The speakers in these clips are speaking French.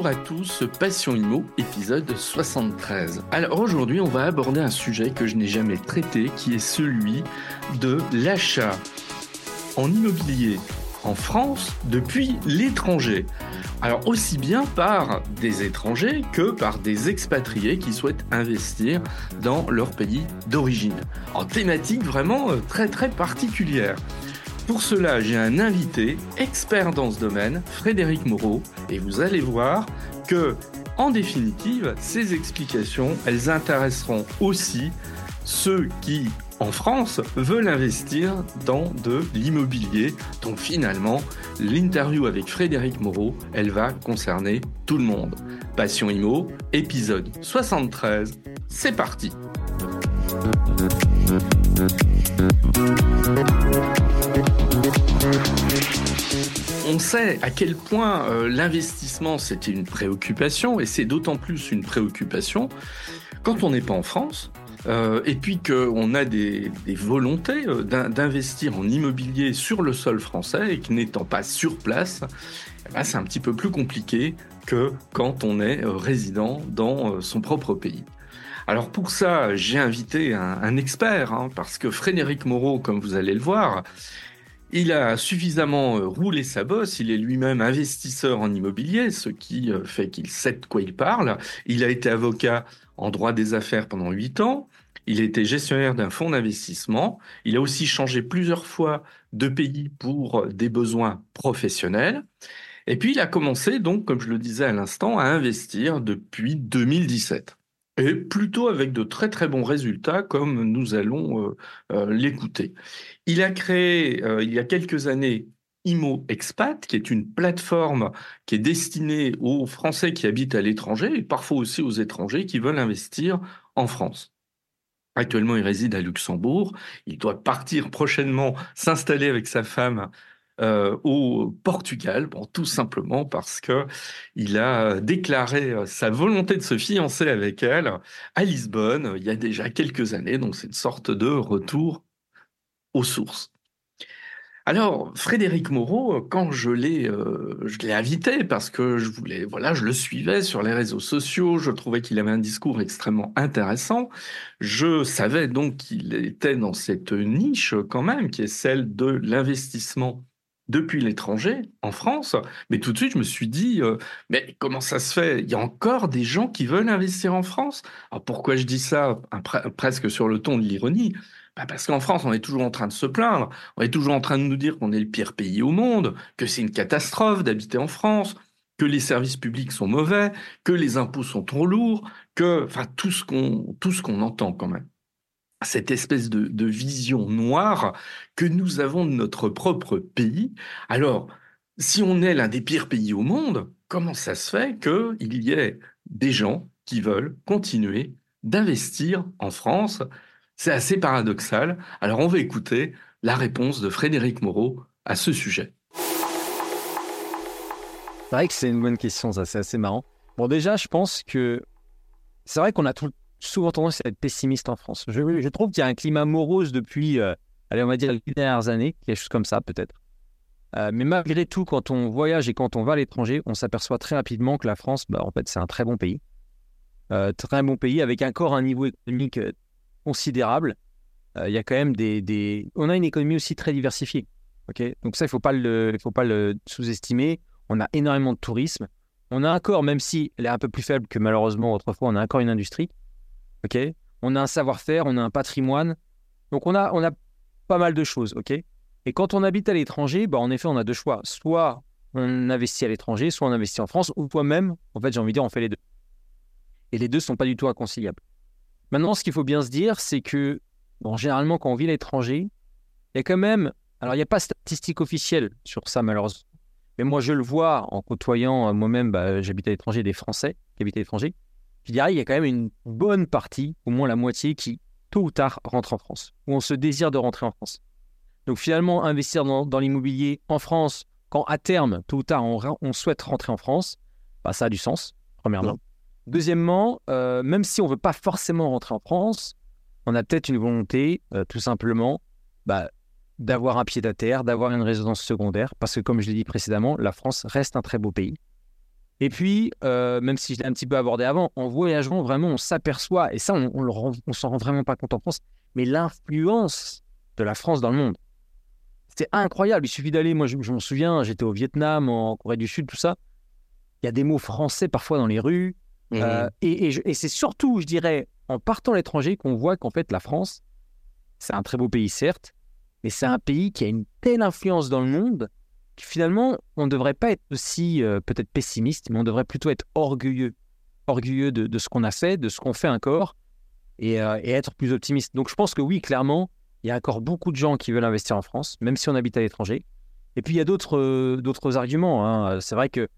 Bonjour à tous, Passion Immo, épisode 73. Alors aujourd'hui, on va aborder un sujet que je n'ai jamais traité, qui est celui de l'achat en immobilier en France depuis l'étranger. Alors aussi bien par des étrangers que par des expatriés qui souhaitent investir dans leur pays d'origine. En thématique vraiment très très particulière. Pour cela, j'ai un invité expert dans ce domaine, Frédéric Moreau, et vous allez voir que, en définitive, ces explications, elles intéresseront aussi ceux qui, en France, veulent investir dans de l'immobilier. Donc finalement, l'interview avec Frédéric Moreau, elle va concerner tout le monde. Passion Immo, épisode 73, c'est parti. On sait à quel point l'investissement c'était une préoccupation, et c'est d'autant plus une préoccupation quand on n'est pas en France, et puis qu'on a des volontés d'investir en immobilier sur le sol français, et que n'étant pas sur place, c'est un petit peu plus compliqué que quand on est résident dans son propre pays. Alors pour ça, j'ai invité un expert, parce que Frédéric Moreau, comme vous allez le voir, il a suffisamment roulé sa bosse, il est lui-même investisseur en immobilier, ce qui fait qu'il sait de quoi il parle. Il a été avocat en droit des affaires pendant 8 ans, il a été gestionnaire d'un fonds d'investissement, il a aussi changé plusieurs fois de pays pour des besoins professionnels. Et puis il a commencé donc, comme je le disais à l'instant, à investir depuis 2017. Et plutôt avec de très très bons résultats, comme nous allons l'écouter. Il a créé, il y a quelques années, Immo Expat, qui est une plateforme qui est destinée aux Français qui habitent à l'étranger, et parfois aussi aux étrangers qui veulent investir en France. Actuellement, il réside à Luxembourg. Il doit partir prochainement s'installer avec sa femme au Portugal, tout simplement parce que il a déclaré sa volonté de se fiancer avec elle à Lisbonne il y a déjà quelques années. Donc c'est une sorte de retour aux sources. Alors, Frédéric Moreau, quand je l'ai invité parce que je le suivais sur les réseaux sociaux, je trouvais qu'il avait un discours extrêmement intéressant. Je savais donc qu'il était dans cette niche quand même, qui est celle de l'investissement depuis l'étranger, en France. Mais tout de suite, je me suis dit, mais comment ça se fait? Il y a encore des gens qui veulent investir en France? Alors pourquoi je dis ça, presque sur le ton de l'ironie? Parce qu'en France, on est toujours en train de se plaindre. On est toujours en train de nous dire qu'on est le pire pays au monde, que c'est une catastrophe d'habiter en France, que les services publics sont mauvais, que les impôts sont trop lourds, tout ce qu'on entend quand même. Cette espèce de vision noire que nous avons de notre propre pays. Alors, si on est l'un des pires pays au monde, comment ça se fait qu'il y ait des gens qui veulent continuer d'investir en France? C'est assez paradoxal. Alors, on va écouter la réponse de Frédéric Moreau à ce sujet. C'est vrai que c'est une bonne question, ça, c'est assez marrant. Bon, déjà, je pense que c'est vrai qu'on a souvent tendance à être pessimiste en France. Je trouve qu'il y a un climat morose depuis, on va dire, les dernières années, quelque chose comme ça, peut-être. Mais malgré tout, quand on voyage et quand on va à l'étranger, on s'aperçoit très rapidement que la France, en fait, c'est un très bon pays. Très bon pays, avec encore un niveau économique considérable. Il y a quand même on a une économie aussi très diversifiée. Okay, donc ça, il faut pas le sous-estimer. On a énormément de tourisme. On a encore, même si elle est un peu plus faible que malheureusement autrefois, on a encore une industrie. Okay, on a un savoir-faire, on a un patrimoine. Donc on a pas mal de choses. Okay, et quand on habite à l'étranger, en effet, on a deux choix. Soit on investit à l'étranger, soit on investit en France, ou toi-même, en fait, j'ai envie de dire, on fait les deux. Et les deux ne sont pas du tout inconciliables. Maintenant, ce qu'il faut bien se dire, c'est que, généralement, quand on vit à l'étranger, il y a quand même... Alors, il n'y a pas de statistiques officielles sur ça, malheureusement. Mais moi, je le vois en côtoyant moi-même, j'habite à l'étranger, des Français qui habitent à l'étranger. Je dirais, il y a quand même une bonne partie, au moins la moitié, qui, tôt ou tard, rentre en France, ou on se désire de rentrer en France. Donc, finalement, investir dans l'immobilier en France, quand à terme, tôt ou tard, on souhaite rentrer en France, ça a du sens, premièrement. Non. Deuxièmement, même si on ne veut pas forcément rentrer en France, on a peut-être une volonté, tout simplement, d'avoir un pied-à-terre, d'avoir une résidence secondaire, parce que comme je l'ai dit précédemment, la France reste un très beau pays. Et puis, même si je l'ai un petit peu abordé avant, en voyageant, vraiment, on s'aperçoit, et ça, on s'en rend vraiment pas compte en France, mais l'influence de la France dans le monde. C'était incroyable. Il suffit d'aller, moi, je m'en souviens, j'étais au Vietnam, en Corée du Sud, tout ça. Il y a des mots français parfois dans les rues. Mmh. Et c'est surtout, je dirais, en partant à l'étranger qu'on voit qu'en fait, la France, c'est un très beau pays, certes, mais c'est un pays qui a une telle influence dans le monde que finalement, on ne devrait pas être aussi peut-être pessimiste, mais on devrait plutôt être orgueilleux de ce qu'on a fait, de ce qu'on fait encore, et être plus optimiste. Donc je pense que oui, clairement, il y a encore beaucoup de gens qui veulent investir en France, même si on habite à l'étranger. Et puis il y a d'autres arguments, hein. C'est vrai que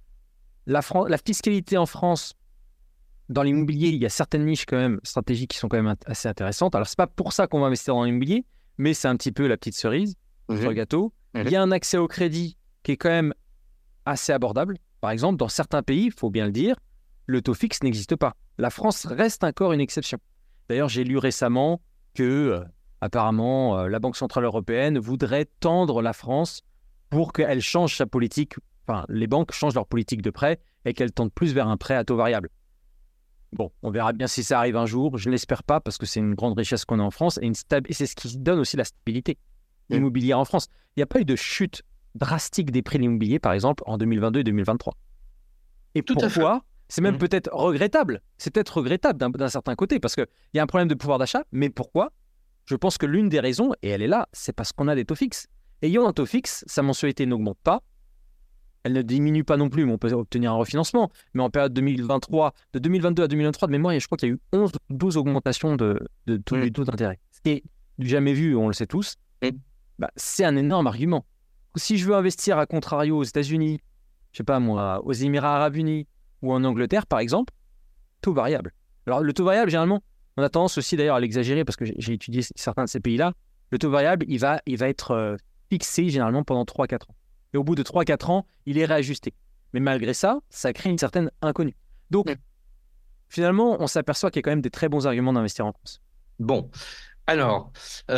la fiscalité en France, dans l'immobilier, il y a certaines niches quand même stratégiques qui sont quand même assez intéressantes. Alors, c'est pas pour ça qu'on va investir dans l'immobilier, mais c'est un petit peu la petite cerise sur le gâteau. Il y a un accès au crédit qui est quand même assez abordable. Par exemple, dans certains pays, il faut bien le dire, le taux fixe n'existe pas. La France reste encore une exception. D'ailleurs, j'ai lu récemment que, apparemment, la Banque Centrale Européenne voudrait tendre la France pour qu'elle change sa politique, enfin, les banques changent leur politique de prêt et qu'elles tendent plus vers un prêt à taux variable. Bon, on verra bien si ça arrive un jour. Je ne l'espère pas parce que c'est une grande richesse qu'on a en France et c'est ce qui donne aussi la stabilité immobilière en France. Il n'y a pas eu de chute drastique des prix de l'immobilier, par exemple, en 2022 et 2023. Et Tout à fait. pourquoi ? C'est même peut-être regrettable. C'est peut-être regrettable d'un certain côté parce qu'il y a un problème de pouvoir d'achat. Mais pourquoi ? Je pense que l'une des raisons, et elle est là, c'est parce qu'on a des taux fixes. Ayant un taux fixe, sa mensualité n'augmente pas. Elle ne diminue pas non plus, mais on peut obtenir un refinancement. Mais en période 2023, de 2022 à 2023, de mémoire, je crois qu'il y a eu 11 ou 12 augmentations du taux d'intérêt. Ce qui est du jamais vu, on le sait tous. Bah, c'est un énorme argument. Si je veux investir à contrario aux États-Unis, je sais pas moi, aux Émirats Arabes Unis ou en Angleterre, par exemple, taux variable. Alors, le taux variable, généralement, on a tendance aussi d'ailleurs à l'exagérer parce que j'ai étudié certains de ces pays-là. Le taux variable, il va être fixé généralement pendant 3-4 ans. Et au bout de 3-4 ans, il est réajusté. Mais malgré ça, ça crée une certaine inconnue. Donc, finalement, on s'aperçoit qu'il y a quand même des très bons arguments d'investir en France. Bon, alors,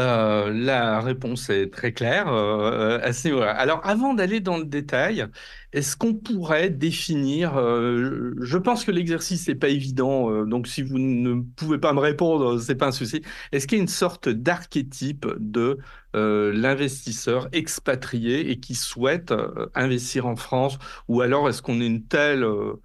la réponse est très claire à ce niveau-là. Alors, avant d'aller dans le détail, est-ce qu'on pourrait définir, je pense que l'exercice n'est pas évident, donc si vous ne pouvez pas me répondre, c'est pas un souci. Est-ce qu'il y a une sorte d'archétype de l'investisseur expatrié et qui souhaite investir en France, ou alors est-ce qu'on est une telle...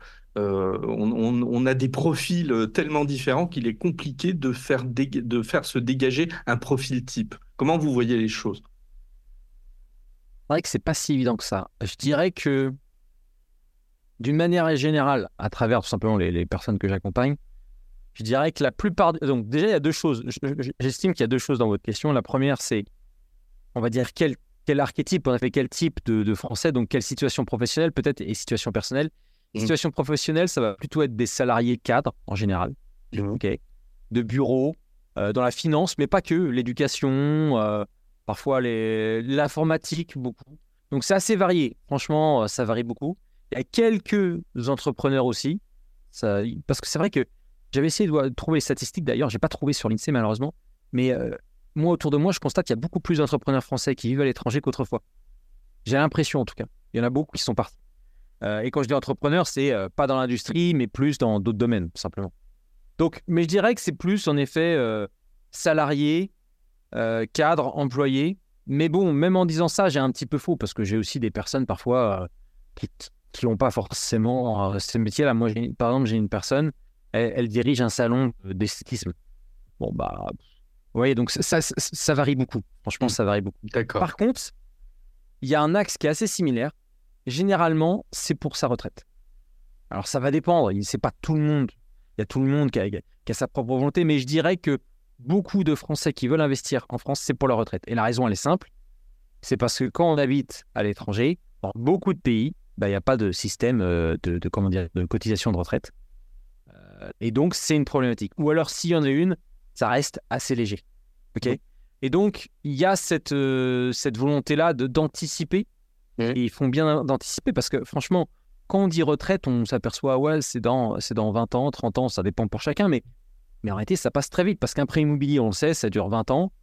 on a des profils tellement différents qu'il est compliqué de faire se dégager un profil type. Comment vous voyez les choses? C'est vrai que c'est pas si évident que ça. Je dirais que, d'une manière générale, à travers tout simplement les personnes que j'accompagne, je dirais que la plupart... Donc déjà, il y a deux choses. J'estime qu'il y a deux choses dans votre question. La première, c'est, on va dire, quel archétype, on a fait quel type de Français, donc quelle situation professionnelle peut-être et situation personnelle. Situation professionnelle, ça va plutôt être des salariés cadres en général, de bureaux, dans la finance, mais pas que, l'éducation, parfois l'informatique, beaucoup. Donc c'est assez varié, franchement, ça varie beaucoup. Il y a quelques entrepreneurs aussi, parce que c'est vrai que j'avais essayé de trouver les statistiques, d'ailleurs, je n'ai pas trouvé sur l'INSEE malheureusement, mais moi, autour de moi, je constate qu'il y a beaucoup plus d'entrepreneurs français qui vivent à l'étranger qu'autrefois. J'ai l'impression en tout cas, il y en a beaucoup qui sont partis. Et quand je dis entrepreneur, c'est pas dans l'industrie, mais plus dans d'autres domaines, tout simplement. Donc, mais je dirais que c'est plus, en effet, salarié, cadre, employé. Mais bon, même en disant ça, j'ai un petit peu faux, parce que j'ai aussi des personnes, parfois, qui n'ont pas forcément ce métier-là. Moi, par exemple, j'ai une personne, elle dirige un salon d'esthétisme. Bon, bah, vous voyez, donc ça varie beaucoup. Franchement, ça varie beaucoup. D'accord. Par contre, il y a un axe qui est assez similaire. Généralement, c'est pour sa retraite. Alors, ça va dépendre. C'est pas tout le monde. Il y a tout le monde qui a sa propre volonté, mais je dirais que beaucoup de Français qui veulent investir en France, c'est pour leur retraite. Et la raison, elle est simple. C'est parce que quand on habite à l'étranger, dans beaucoup de pays, il n'y a pas de système de cotisation de retraite. Et donc, c'est une problématique. Ou alors, s'il y en a une, ça reste assez léger. Okay. Et donc, il y a cette volonté-là d'anticiper. Et ils font bien d'anticiper parce que franchement, quand on dit retraite, on s'aperçoit, ouais, c'est dans 20 ans, 30 ans, ça dépend pour chacun, mais en réalité, ça passe très vite parce qu'un prêt immobilier, on le sait, ça dure 20 ans,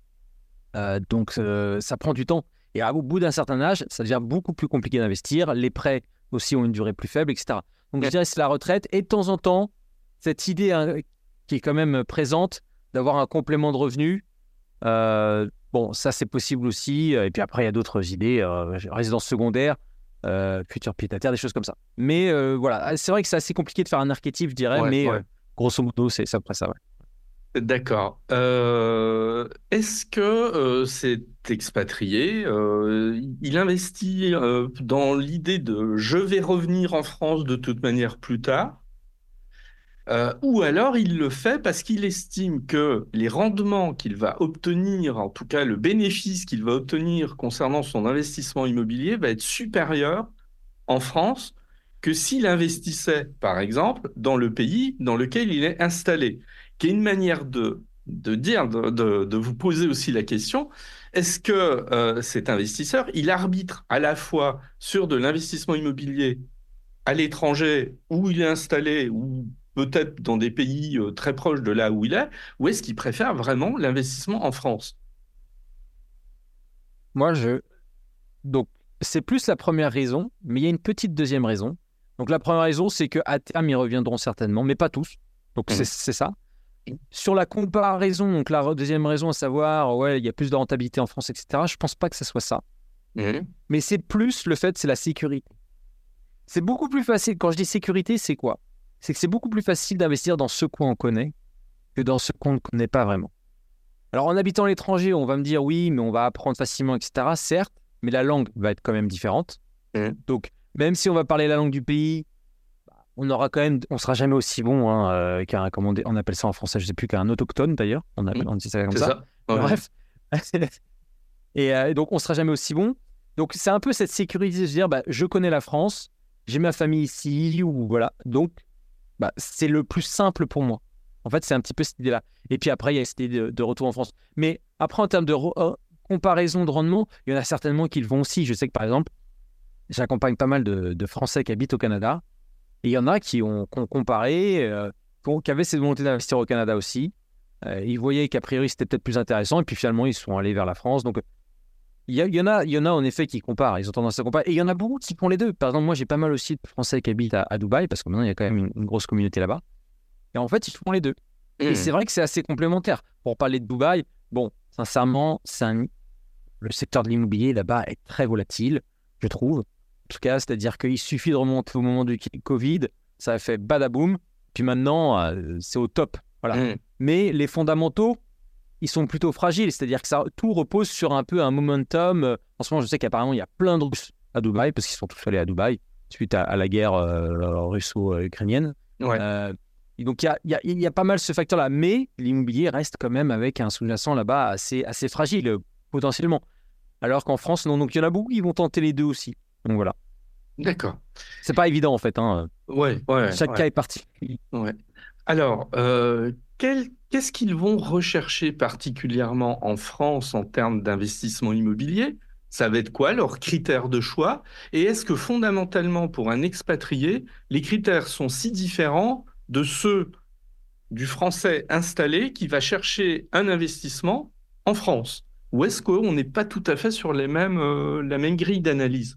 donc ça prend du temps. Et au bout d'un certain âge, ça devient beaucoup plus compliqué d'investir, les prêts aussi ont une durée plus faible, etc. Donc, je dirais que c'est la retraite. Et de temps en temps, cette idée qui est quand même présente d'avoir un complément de revenu. Bon, ça, c'est possible aussi. Et puis après, il y a d'autres idées. Résidence secondaire, futur pied-à-terre, des choses comme ça. Mais voilà, c'est vrai que c'est assez compliqué de faire un archétype, je dirais. Mais grosso modo, c'est après ça, ouais. D'accord. Est-ce que cet expatrié, il investit dans l'idée de je vais revenir en France de toute manière plus tard, ou alors il le fait parce qu'il estime que les rendements qu'il va obtenir, en tout cas le bénéfice qu'il va obtenir concernant son investissement immobilier, va être supérieur en France que s'il investissait, par exemple, dans le pays dans lequel il est installé, qui est une manière de vous poser aussi la question, est-ce que cet investisseur, il arbitre à la fois sur de l'investissement immobilier à l'étranger où il est installé, ou peut-être dans des pays très proches de là où il est, ou est-ce qu'il préfère vraiment l'investissement en France? Moi, donc, c'est plus la première raison, mais il y a une petite deuxième raison. Donc, la première raison, c'est qu'à terme, ils reviendront certainement, mais pas tous. Donc, c'est ça. Sur la comparaison, donc la deuxième raison, à savoir, ouais, il y a plus de rentabilité en France, etc., je ne pense pas que ce soit ça. Mais c'est plus le fait, c'est la sécurité. C'est beaucoup plus facile. Quand je dis sécurité, c'est quoi? C'est que c'est beaucoup plus facile d'investir dans ce qu'on connaît que dans ce qu'on ne connaît pas vraiment. Alors, en habitant à l'étranger, on va me dire, oui, mais on va apprendre facilement, etc., certes, mais la langue va être quand même différente. Donc, même si on va parler la langue du pays, on sera jamais aussi bon qu'un, on appelle ça en français, je sais plus, qu'un autochtone d'ailleurs. On dit ça comme ça. Ouais. Bref. et donc, on sera jamais aussi bon. Donc, c'est un peu cette sécurité de se dire, je connais la France, j'ai ma famille ici, ou voilà. Donc, c'est le plus simple pour moi. En fait, c'est un petit peu cette idée-là. Et puis après, il y a cette idée de retour en France. Mais après, en termes de comparaison de rendement, il y en a certainement qui le vont aussi. Je sais que, par exemple, j'accompagne pas mal de Français qui habitent au Canada. Et il y en a qui ont comparé, qui avaient cette volonté d'investir au Canada aussi. Ils voyaient qu'a priori, c'était peut-être plus intéressant. Et puis finalement, ils sont allés vers la France. Donc, il y en a en effet qui comparent. Ils ont tendance à comparer. Et il y en a beaucoup qui font les deux. Par exemple, moi, j'ai pas mal aussi de Français qui habitent à Dubaï, parce que maintenant, il y a quand même une grosse communauté là-bas. Et en fait, ils font les deux. Et c'est vrai que c'est assez complémentaire. Pour parler de Dubaï, bon, sincèrement, le secteur de l'immobilier là-bas est très volatile, je trouve. En tout cas, c'est-à-dire qu'il suffit de remonter au moment du Covid, ça a fait badaboum, puis maintenant, c'est au top. Voilà. Mais les fondamentaux, ils sont plutôt fragiles, c'est-à-dire que tout repose sur un peu un momentum. En ce moment, je sais qu'apparemment, il y a plein de Russes à Dubaï, parce qu'ils sont tous allés à Dubaï, suite à la guerre russo-ukrainienne. Et donc, il y a pas mal ce facteur-là. Mais l'immobilier reste quand même avec un sous-jacent là-bas assez fragile, potentiellement. Alors qu'en France, non. Donc, il y en a beaucoup qui vont tenter les deux aussi. Donc, voilà. D'accord. C'est pas évident, en fait. Chaque cas est particulier. Ouais. Alors, qu'est-ce qu'ils vont rechercher particulièrement en France en termes d'investissement immobilier? Ça va être quoi leurs critères de choix? Et est-ce que fondamentalement, pour un expatrié, les critères sont si différents de ceux du Français installé qui va chercher un investissement en France? Ou est-ce qu'on n'est pas tout à fait sur la même grille d'analyse?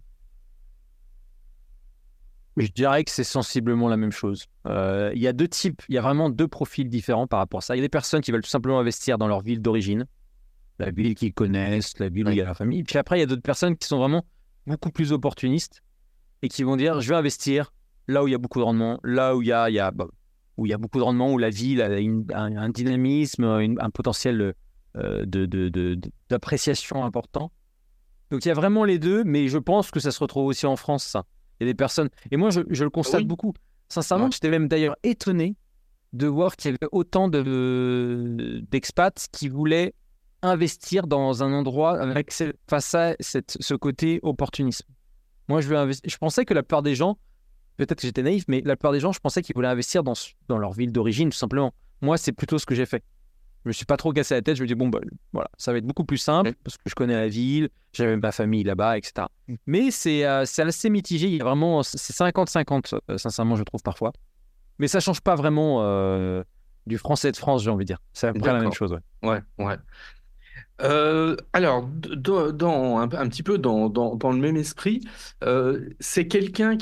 Je dirais que c'est sensiblement la même chose. Il y a vraiment deux profils différents par rapport à ça. Il y a des personnes qui veulent tout simplement investir dans leur ville d'origine, la ville qu'ils connaissent, la ville où il y a la famille. Puis après, il y a d'autres personnes qui sont vraiment beaucoup plus opportunistes et qui vont dire, je vais investir là où il y a beaucoup de rendement, là où il y a beaucoup de rendement, où la ville a un dynamisme, un potentiel d'appréciation important. Donc il y a vraiment les deux, mais je pense que ça se retrouve aussi en France, ça. Il y a des personnes, et moi je le constate beaucoup. Sincèrement, j'étais même d'ailleurs étonné de voir qu'il y avait autant d'expats qui voulaient investir dans un endroit face à ce côté opportunisme. Moi, je pensais que la plupart des gens, peut-être que j'étais naïf, mais la plupart des gens, je pensais qu'ils voulaient investir dans leur ville d'origine, tout simplement. Moi, c'est plutôt ce que j'ai fait. Je me suis pas trop cassé la tête. Je me dis, voilà, ça va être beaucoup plus simple parce que je connais la ville, j'avais ma famille là-bas, etc. Mais c'est assez mitigé. Il y a vraiment, c'est 50-50, sincèrement, je trouve parfois. Mais ça change pas vraiment du français de France, j'ai envie de dire. C'est à peu près la même chose. Ouais. Alors, un petit peu dans le même esprit, c'est quelqu'un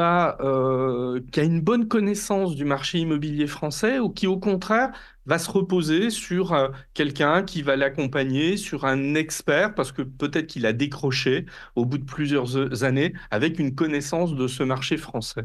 qui a une bonne connaissance du marché immobilier français ou qui, au contraire, va se reposer sur quelqu'un qui va l'accompagner, sur un expert, parce que peut-être qu'il a décroché au bout de plusieurs années avec une connaissance de ce marché français.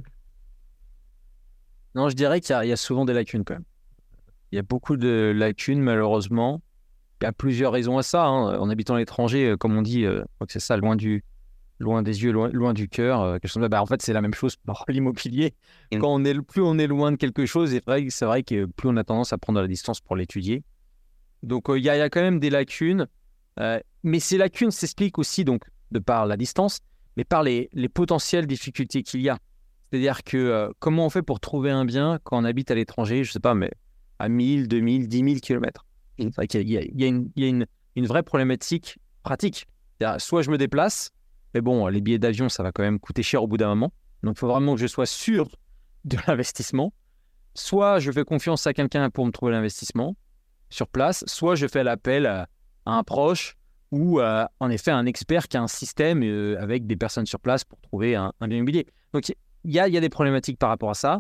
Non, je dirais qu'il y a souvent des lacunes quand même. Il y a beaucoup de lacunes, malheureusement. Il y a plusieurs raisons à ça, hein. En habitant à l'étranger, comme on dit, je crois que c'est ça, loin des yeux, loin du cœur. Quelque chose comme ça. En fait, c'est la même chose pour l'immobilier. Plus on est loin de quelque chose, c'est vrai que plus on a tendance à prendre de la distance pour l'étudier. Donc, il y a quand même des lacunes. Mais ces lacunes s'expliquent aussi, donc, de par la distance, mais par les potentielles difficultés qu'il y a. C'est-à-dire que comment on fait pour trouver un bien quand on habite à l'étranger, je ne sais pas, mais à 1000, 2000, 10 000 kilomètres. C'est vrai qu'il y a une vraie problématique pratique. C'est-à-dire, soit je me déplace, mais bon, les billets d'avion, ça va quand même coûter cher au bout d'un moment. Donc, il faut vraiment que je sois sûr de l'investissement. Soit je fais confiance à quelqu'un pour me trouver l'investissement sur place, soit je fais l'appel à un proche ou en effet un expert qui a un système avec des personnes sur place pour trouver un bien immobilier. Donc, il y a des problématiques par rapport à ça.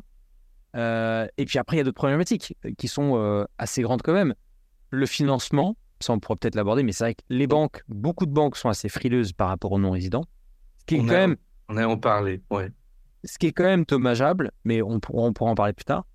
Et puis après, il y a d'autres problématiques qui sont assez grandes quand même. Le financement, ça on pourra peut-être l'aborder, mais c'est vrai que beaucoup de banques sont assez frileuses par rapport aux non-résidents, ce qui est On quand a, même, on a en parlé, ouais. ce qui est quand même dommageable, mais on pourra en parler plus tard,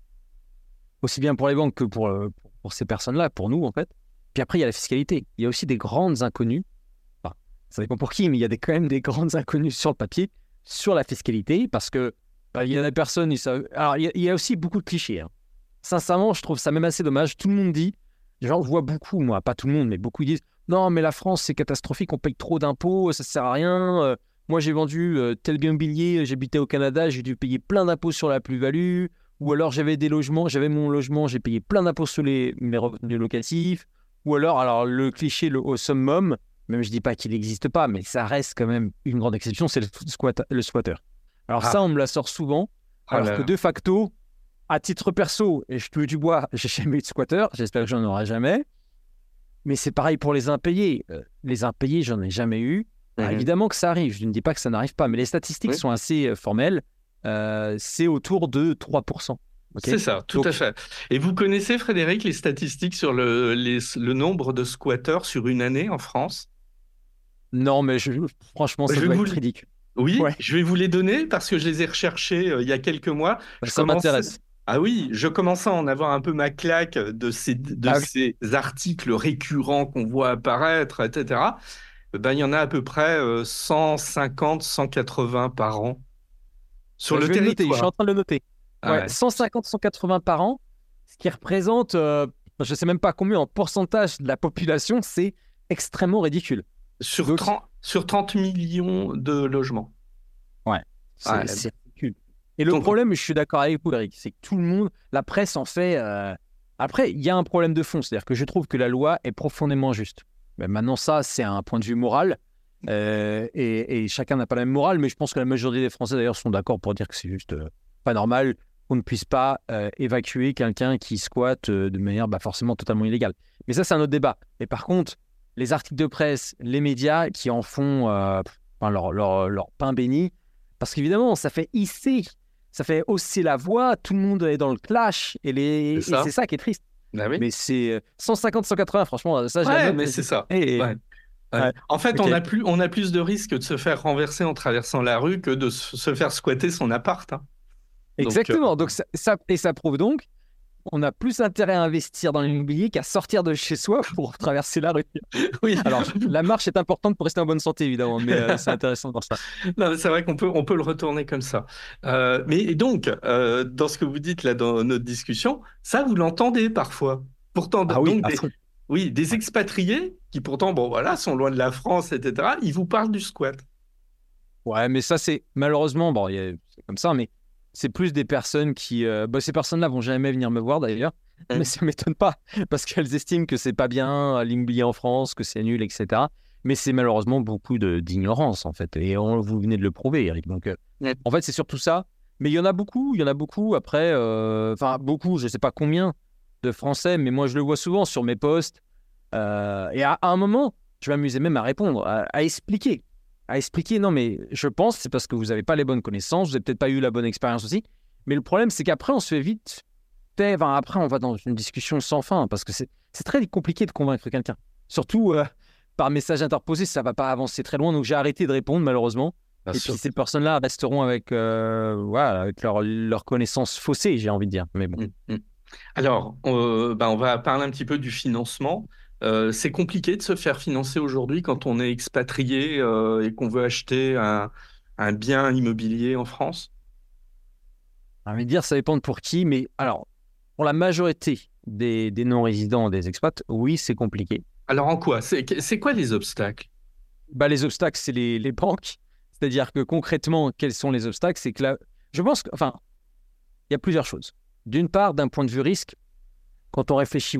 aussi bien pour les banques que pour ces personnes-là, pour nous en fait. Puis après, il y a la fiscalité. Il y a aussi des grandes inconnues, enfin, ça dépend pour qui, mais il y a quand même des grandes inconnues sur le papier, sur la fiscalité, parce que il y a des personnes, alors il y a aussi beaucoup de clichés, hein. Sincèrement, je trouve ça même assez dommage. Tout le monde dit, genre, je vois beaucoup, moi, pas tout le monde, mais beaucoup disent, non, mais la France, c'est catastrophique, on paye trop d'impôts, ça sert à rien. Moi, j'ai vendu tel bien immobilier, j'habitais au Canada, j'ai dû payer plein d'impôts sur la plus-value. Ou alors, j'avais mon logement, j'ai payé plein d'impôts sur mes revenus locatifs. Ou alors le cliché, au summum, même je dis pas qu'il n'existe pas, mais ça reste quand même une grande exception, c'est le squatter. Alors ça, Ah, on me la sort souvent, oh alors là que là. de facto, à titre perso, et je touche du bois, j'ai jamais eu de squatter, j'espère que j'en aurai jamais. Mais c'est pareil pour les impayés. Les impayés, j'en ai jamais eu. Alors, Mhm. évidemment que ça arrive, je ne dis pas que ça n'arrive pas, mais les statistiques Oui. sont assez formelles. C'est autour de 3%. Ok. C'est ça, tout à Donc, fait. Et vous connaissez, Frédéric, les statistiques sur le nombre de squatteurs sur une année en France? non, mais franchement, Je ça vais doit vous, être ridicule. oui, Ouais, je vais vous les donner parce que je les ai recherchés il y a quelques mois. Je ça commençais, m'intéresse. ah oui, je commençais à en avoir un peu ma claque de Ah oui. ces articles récurrents qu'on voit apparaître, etc. Ben, il y en a à peu près 150, 180 par an sur Bah, je le vais le noter, je suis territoire. en train de le noter. Ah Ouais, ouais. 150, 180 par an, ce qui représente, je ne sais même pas combien en pourcentage de la population, c'est extrêmement ridicule. Sur Donc, 30 millions de logements. ouais, Ah, c'est ridicule. Et le donc, problème, je suis d'accord avec vous, Eric, c'est que tout le monde, la presse en fait. Après, il y a un problème de fond, c'est-à-dire que je trouve que la loi est profondément injuste. Mais maintenant, ça, c'est un point de vue moral. Et chacun n'a pas la même morale, mais je pense que la majorité des Français, d'ailleurs, sont d'accord pour dire que c'est juste pas normal qu'on ne puisse pas évacuer quelqu'un qui squatte de manière forcément totalement illégale. Mais ça, c'est un autre débat. Mais par contre, les articles de presse, les médias qui en font leur pain béni, parce qu'évidemment, ça fait hausser la voix, tout le monde est dans le clash, c'est et c'est ça. ça qui est triste. Ah oui. Mais c'est 150, 180, franchement, ça, je la Ouais, note. mais c'est ça. Et, Ouais. Ouais. ouais, En fait, ok. on a plus de risques de se faire renverser en traversant la rue que de se faire squatter son appart, hein. Donc, Exactement. Donc, ça prouve donc qu'on a plus intérêt à investir dans l'immobilier qu'à sortir de chez soi pour traverser la rue. oui. Alors, la marche est importante pour rester en bonne santé, évidemment, mais c'est intéressant pour ça. Non, mais c'est vrai on peut le retourner comme ça. Mais donc, dans ce que vous dites là dans notre discussion, ça, vous l'entendez parfois. Pourtant, Ah oui, donc, à fond. oui, des Ouais. expatriés qui pourtant, bon, voilà, sont loin de la France, etc., ils vous parlent du squat. Ouais, mais ça, c'est malheureusement, bon, c'est comme ça, mais c'est plus des personnes qui. Ces personnes-là vont jamais venir me voir d'ailleurs, mais Hein. ça m'étonne pas, parce qu'elles estiment que c'est pas bien l'immobilier en France, que c'est nul, etc. Mais c'est malheureusement beaucoup d'ignorance, en fait. Et vous venez de le prouver, Eric. Donc, Ouais. en fait, c'est surtout ça. Mais il y en a beaucoup. Après, enfin, beaucoup, je sais pas combien de Français, mais moi, je le vois souvent sur mes posts. Et à un moment, je m'amusais même à répondre, à expliquer. À expliquer, non, mais je pense que c'est parce que vous n'avez pas les bonnes connaissances, vous n'avez peut-être pas eu la bonne expérience aussi. Mais le problème, c'est qu'après, on se fait vite. Enfin, après, on va dans une discussion sans fin parce que c'est très compliqué de convaincre quelqu'un. Surtout par message interposé, ça ne va pas avancer très loin. Donc, j'ai arrêté de répondre, malheureusement. Bien Et sûr. puis, ces personnes-là resteront avec, voilà, avec leur connaissance faussée, j'ai envie de dire. Mais bon. Mm. Alors, on va parler un petit peu du financement. C'est compliqué de se faire financer aujourd'hui quand on est expatrié et qu'on veut acheter un bien immobilier en France. J'ai envie de dire, ça dépend de pour qui. Mais alors, pour la majorité des non-résidents, des expats, oui, c'est compliqué. Alors, en quoi? C'est quoi les obstacles? Bah, les obstacles, c'est les banques. C'est-à-dire que concrètement, quels sont les obstacles? C'est que là, je pense enfin, il y a plusieurs choses. D'une part, d'un point de vue risque, quand on réfléchit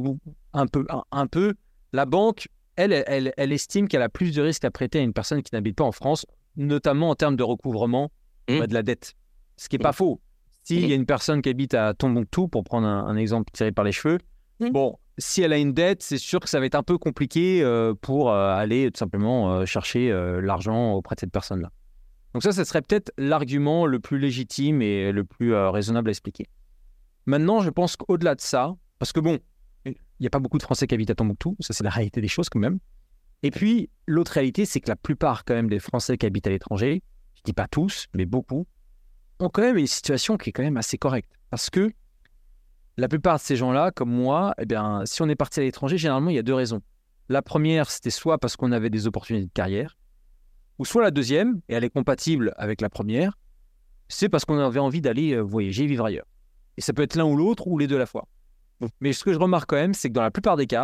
un peu, la banque, elle estime qu'elle a plus de risques à prêter à une personne qui n'habite pas en France, notamment en termes de recouvrement de la dette. Ce qui n'est pas faux. S'il y a une personne qui habite à Tombouctou, pour prendre un exemple tiré par les cheveux, bon, si elle a une dette, c'est sûr que ça va être un peu compliqué pour aller tout simplement chercher l'argent auprès de cette personne-là. Donc ça serait peut-être l'argument le plus légitime et le plus raisonnable à expliquer. Maintenant, je pense qu'au-delà de ça, parce que bon, il n'y a pas beaucoup de Français qui habitent à Tombouctou, ça c'est la réalité des choses quand même. Et puis, l'autre réalité, c'est que la plupart quand même des Français qui habitent à l'étranger, je dis pas tous, mais beaucoup, ont quand même une situation qui est quand même assez correcte. Parce que la plupart de ces gens-là, comme moi, eh bien, si on est parti à l'étranger, généralement, il y a deux raisons. La première, c'était soit parce qu'on avait des opportunités de carrière, ou soit la deuxième, et elle est compatible avec la première, c'est parce qu'on avait envie d'aller voyager, vivre ailleurs. Et ça peut être l'un ou l'autre, ou les deux à la fois. Mais ce que je remarque quand même, c'est que dans la plupart des cas,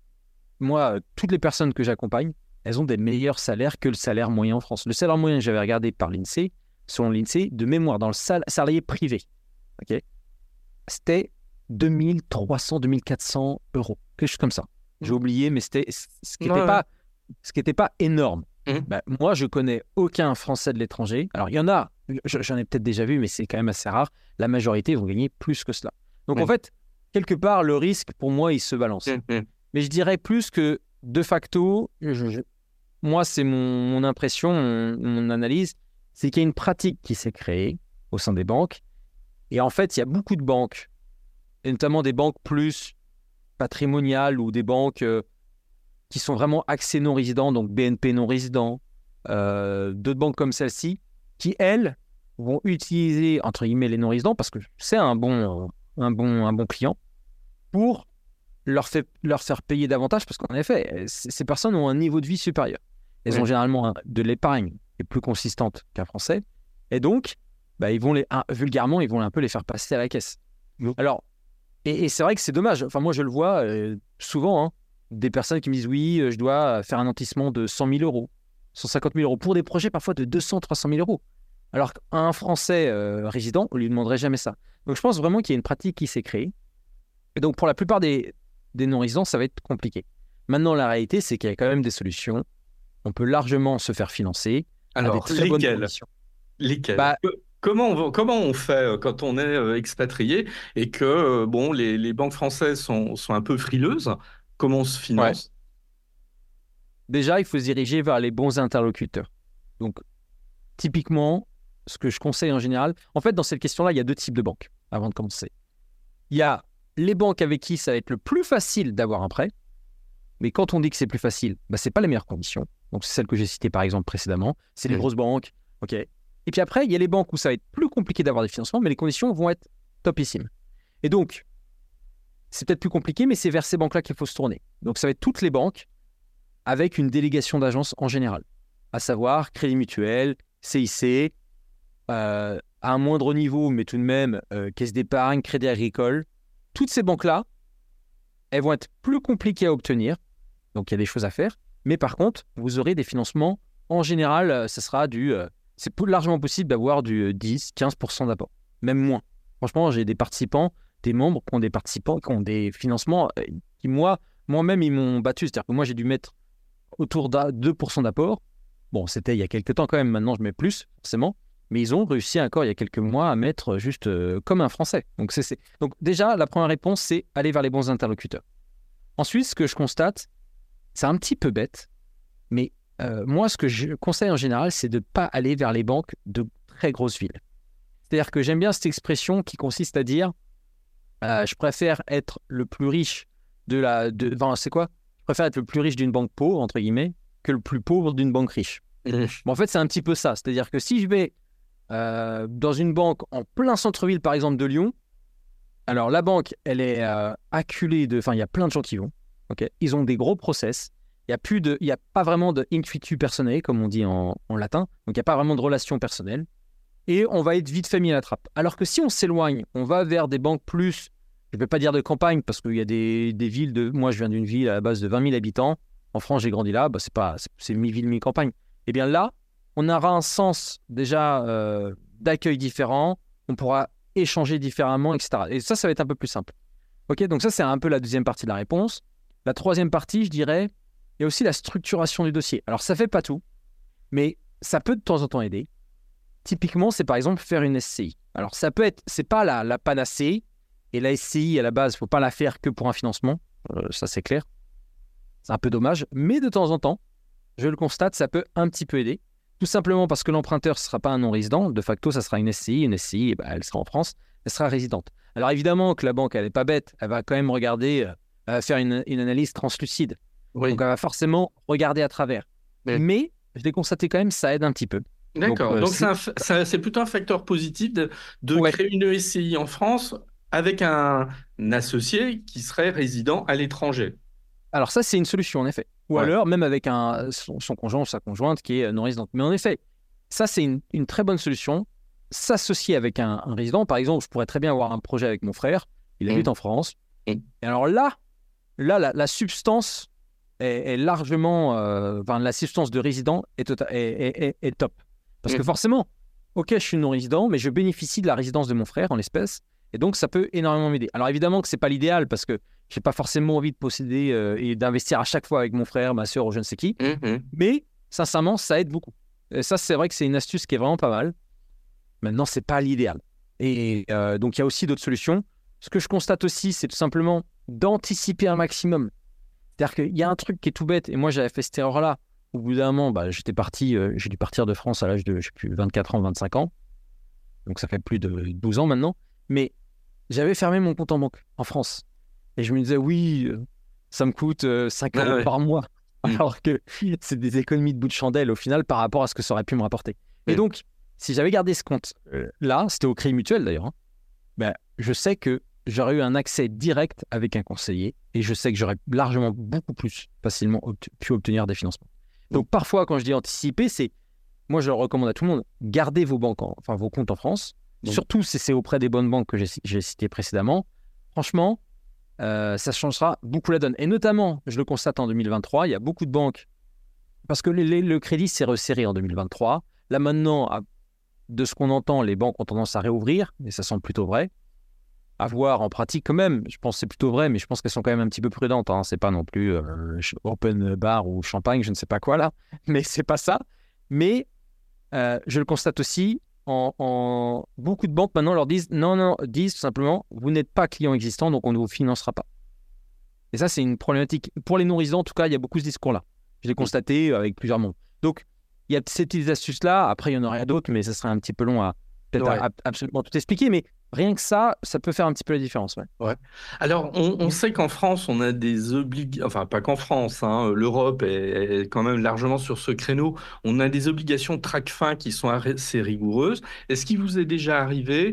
moi, toutes les personnes que j'accompagne, elles ont des meilleurs salaires que le salaire moyen en France. Le salaire moyen que j'avais regardé par l'INSEE, selon l'INSEE, de mémoire dans le salarié privé, okay, c'était 2300, 2400 euros, quelque chose comme ça. J'ai oublié, mais c'était ce qui n'était pas énorme. Bah, moi, je connais aucun Français de l'étranger. Alors, il y en a, j'en ai peut-être déjà vu, mais c'est quand même assez rare. La majorité vont gagner plus que cela. Donc, en fait, quelque part, le risque, pour moi, il se balance. Mais je dirais plus que, de facto, moi, c'est mon impression, mon analyse, c'est qu'il y a une pratique qui s'est créée au sein des banques. Et en fait, il y a beaucoup de banques, et notamment des banques plus patrimoniales ou des banques qui sont vraiment axés non-résidents, donc BNP non-résident, d'autres banques comme celle-ci, qui, elles, vont utiliser, entre guillemets, les non-résidents, parce que c'est un bon client, pour leur faire payer davantage, parce qu'en effet, ces personnes ont un niveau de vie supérieur. Elles ont généralement de l'épargne qui est plus consistante qu'un Français, et donc, bah, vulgairement, ils vont un peu les faire passer à la caisse. Alors, et c'est vrai que c'est dommage. Enfin, moi, je le vois souvent, hein, des personnes qui me disent oui, je dois faire un nantissement de 100 000 euros, 150 000 euros, pour des projets parfois de 200, 300 000 euros. Alors qu'un Français résident, on ne lui demanderait jamais ça. Donc je pense vraiment qu'il y a une pratique qui s'est créée. Et donc pour la plupart des non-résidents, ça va être compliqué. Maintenant, la réalité, c'est qu'il y a quand même des solutions. On peut largement se faire financer à des très bonnes conditions. Lesquelles Comment on fait quand on est expatrié et que bon, les banques françaises sont un peu frileuses? Comment on se finance? Déjà, il faut se diriger vers les bons interlocuteurs. Donc, typiquement, ce que je conseille en général, en fait, dans cette question-là, il y a deux types de banques, avant de commencer. Il y a les banques avec qui ça va être le plus facile d'avoir un prêt, mais quand on dit que c'est plus facile, ce n'est pas les meilleures conditions. Donc, c'est celle que j'ai citée, par exemple, précédemment. C'est les grosses banques, ok. Et puis après, il y a les banques où ça va être plus compliqué d'avoir des financements, mais les conditions vont être topissimes. Et donc, c'est peut-être plus compliqué, mais c'est vers ces banques-là qu'il faut se tourner. Donc, ça va être toutes les banques avec une délégation d'agence en général, à savoir Crédit Mutuel, CIC, à un moindre niveau, mais tout de même, Caisse d'épargne, Crédit Agricole. Toutes ces banques-là, elles vont être plus compliquées à obtenir, donc il y a des choses à faire, mais par contre, vous aurez des financements, en général, ça sera c'est largement possible d'avoir du 10-15% d'apport, même moins. Franchement, j'ai des participants, des membres qui ont des financements qui, moi-même, ils m'ont battu. C'est-à-dire que moi, j'ai dû mettre autour de 2% d'apport. Bon, c'était il y a quelques temps quand même, maintenant je mets plus, forcément. Mais ils ont réussi encore il y a quelques mois à mettre juste comme un Français. Donc, donc déjà, la première réponse, c'est aller vers les bons interlocuteurs. Ensuite, ce que je constate, c'est un petit peu bête, mais moi, ce que je conseille en général, c'est de ne pas aller vers les banques de très grosses villes. C'est-à-dire que j'aime bien cette expression qui consiste à dire je préfère être le plus riche enfin, c'est quoi? Je préfère être le plus riche d'une banque pauvre, entre guillemets, que le plus pauvre d'une banque riche. Bon, en fait, c'est un petit peu ça. C'est-à-dire que si je vais dans une banque en plein centre-ville, par exemple, de Lyon, alors la banque, elle est acculée de... Enfin, il y a plein de gens qui vont. Okay, ils ont des gros process. Il y a pas vraiment de intuitu personnel, comme on dit en latin. Donc, il n'y a pas vraiment de relation personnelle. Et on va être vite fait mis à la trappe. Alors que si on s'éloigne, on va vers des banques plus, je ne vais pas dire de campagne, parce qu'il y a des villes moi je viens d'une ville à la base de 20 000 habitants, en France j'ai grandi là, c'est mi-ville, mi-campagne. Et bien là, on aura un sens déjà d'accueil différent, on pourra échanger différemment, etc. Et ça va être un peu plus simple. Ok, donc ça c'est un peu la deuxième partie de la réponse. La troisième partie, je dirais, il y a aussi la structuration du dossier. Alors ça ne fait pas tout, mais ça peut de temps en temps aider. Typiquement, c'est par exemple faire une SCI. Alors, c'est pas la panacée. Et la SCI, à la base, il ne faut pas la faire que pour un financement. Ça, c'est clair. C'est un peu dommage. Mais de temps en temps, je le constate, ça peut un petit peu aider. Tout simplement parce que l'emprunteur ne sera pas un non-résident. De facto, ça sera une SCI. Une SCI, elle sera en France. Elle sera résidente. Alors, évidemment que la banque, elle n'est pas bête. Elle va quand même regarder, elle va faire une analyse translucide. Oui. Donc, elle va forcément regarder à travers. Oui. Mais, je l'ai constaté quand même, ça aide un petit peu. D'accord, donc c'est plutôt un facteur positif de créer une SCI en France avec un associé qui serait résident à l'étranger. Alors ça, c'est une solution en effet. Ou alors même avec son conjoint ou sa conjointe qui est non résidente. Mais en effet, ça c'est une très bonne solution. S'associer avec un résident, par exemple, je pourrais très bien avoir un projet avec mon frère, il habite en France. Et alors là la substance est largement... la substance de résident est top. Parce que forcément, ok, je suis non-résident, mais je bénéficie de la résidence de mon frère en l'espèce, et donc ça peut énormément m'aider. Alors évidemment que c'est pas l'idéal, parce que j'ai pas forcément envie de posséder et d'investir à chaque fois avec mon frère, ma soeur ou je ne sais qui, mais sincèrement, ça aide beaucoup. Et ça, c'est vrai que c'est une astuce qui est vraiment pas mal. Maintenant, c'est pas l'idéal. Et donc il y a aussi d'autres solutions. Ce que je constate aussi, c'est tout simplement d'anticiper un maximum. C'est-à-dire qu'il y a un truc qui est tout bête, et moi j'avais fait cette erreur-là. Au bout d'un moment, j'ai dû partir de France à l'âge de, 24 ans, 25 ans. Donc, ça fait plus de 12 ans maintenant. Mais j'avais fermé mon compte en banque en France. Et je me disais, oui, ça me coûte 5 euros par mois. Alors que c'est des économies de bout de chandelle au final par rapport à ce que ça aurait pu me rapporter. Et donc, si j'avais gardé ce compte-là, c'était au Crédit Mutuel d'ailleurs, je sais que j'aurais eu un accès direct avec un conseiller. Et je sais que j'aurais largement beaucoup plus facilement pu obtenir des financements. Donc, parfois, quand je dis anticiper, moi, je le recommande à tout le monde. Gardez vos comptes en France. Surtout si c'est auprès des bonnes banques que j'ai citées précédemment. Franchement, ça changera beaucoup la donne. Et notamment, je le constate en 2023, il y a beaucoup de banques. Parce que le crédit s'est resserré en 2023. Là, maintenant, de ce qu'on entend, les banques ont tendance à réouvrir. Et ça semble plutôt vrai. À voir en pratique quand même, je pense que c'est plutôt vrai, mais je pense qu'elles sont quand même un petit peu prudentes. C'est pas non plus open bar ou champagne, je ne sais pas quoi là, mais c'est pas ça. Mais je le constate aussi, beaucoup de banques maintenant leur disent disent tout simplement, vous n'êtes pas client existant, donc on ne vous financera pas. Et ça, c'est une problématique. Pour les non-résidents, en tout cas, il y a beaucoup ce discours-là. Je l'ai constaté avec plusieurs membres. Donc, il y a ces petites astuces-là. Après, il y en aurait d'autres, mais ça serait un petit peu long à absolument tout expliquer. Mais rien que ça peut faire un petit peu la différence. Ouais. Alors, on sait qu'en France, on a des obligations, enfin pas qu'en France, l'Europe est quand même largement sur ce créneau. On a des obligations de TRACFIN qui sont assez rigoureuses. Est-ce qu'il vous est déjà arrivé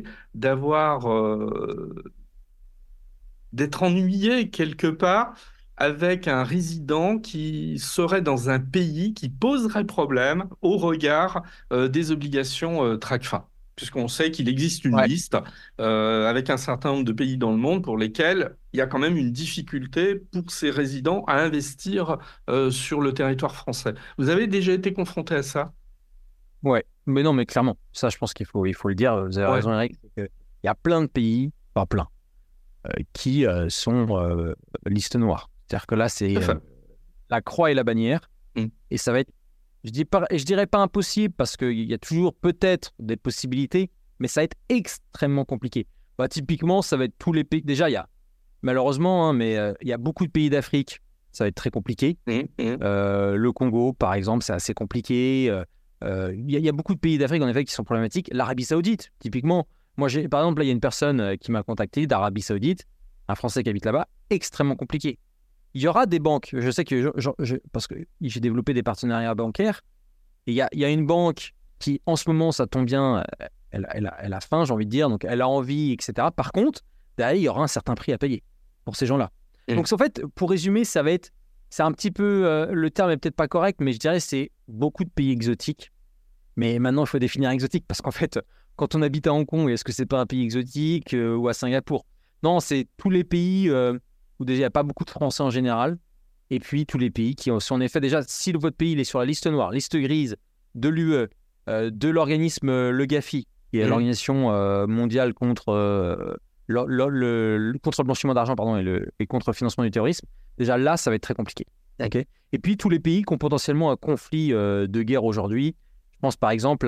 d'être ennuyé quelque part avec un résident qui serait dans un pays qui poserait problème au regard des obligations TRACFIN? Puisqu'on sait qu'il existe une liste avec un certain nombre de pays dans le monde pour lesquels il y a quand même une difficulté pour ces résidents à investir sur le territoire français. Vous avez déjà été confronté à ça? Ouais, mais non, mais clairement, ça je pense qu'il faut le dire, vous avez raison Eric, il y a plein de pays, pas plein, qui sont liste noire. C'est-à-dire que là, c'est la croix et la bannière, et ça va être, je dirais pas impossible, parce qu'il y a toujours peut-être des possibilités, mais ça va être extrêmement compliqué. Typiquement, ça va être tous les pays. Déjà, il y a, malheureusement, mais il y a beaucoup de pays d'Afrique ça va être très compliqué. Mmh, mmh. Le Congo, par exemple, c'est assez compliqué. Il y a beaucoup de pays d'Afrique, en effet, qui sont problématiques. L'Arabie Saoudite, typiquement. Moi, par exemple, là, il y a une personne qui m'a contacté d'Arabie Saoudite, un Français qui habite là-bas, extrêmement compliqué. Il y aura des banques. Je sais que, parce que j'ai développé des partenariats bancaires, et il y a une banque qui, en ce moment, ça tombe bien, elle a faim, j'ai envie de dire, donc elle a envie, etc. Par contre, derrière, il y aura un certain prix à payer pour ces gens-là. Donc, en fait, pour résumer, c'est un petit peu, le terme est peut-être pas correct, mais je dirais c'est beaucoup de pays exotiques. Mais maintenant, il faut définir exotique, parce qu'en fait, quand on habite à Hong Kong, est-ce que c'est pas un pays exotique ou à Singapour? Non, c'est tous les pays où déjà il n'y a pas beaucoup de Français en général, et puis tous les pays qui sont en effet déjà, si votre pays il est sur la liste noire, liste grise de l'UE, de l'organisme le GAFI, qui est l'organisation mondiale contre contre le blanchiment d'argent, pardon, et contre le financement du terrorisme, déjà là, ça va être très compliqué. Okay. Et puis tous les pays qui ont potentiellement un conflit de guerre aujourd'hui. Je pense par exemple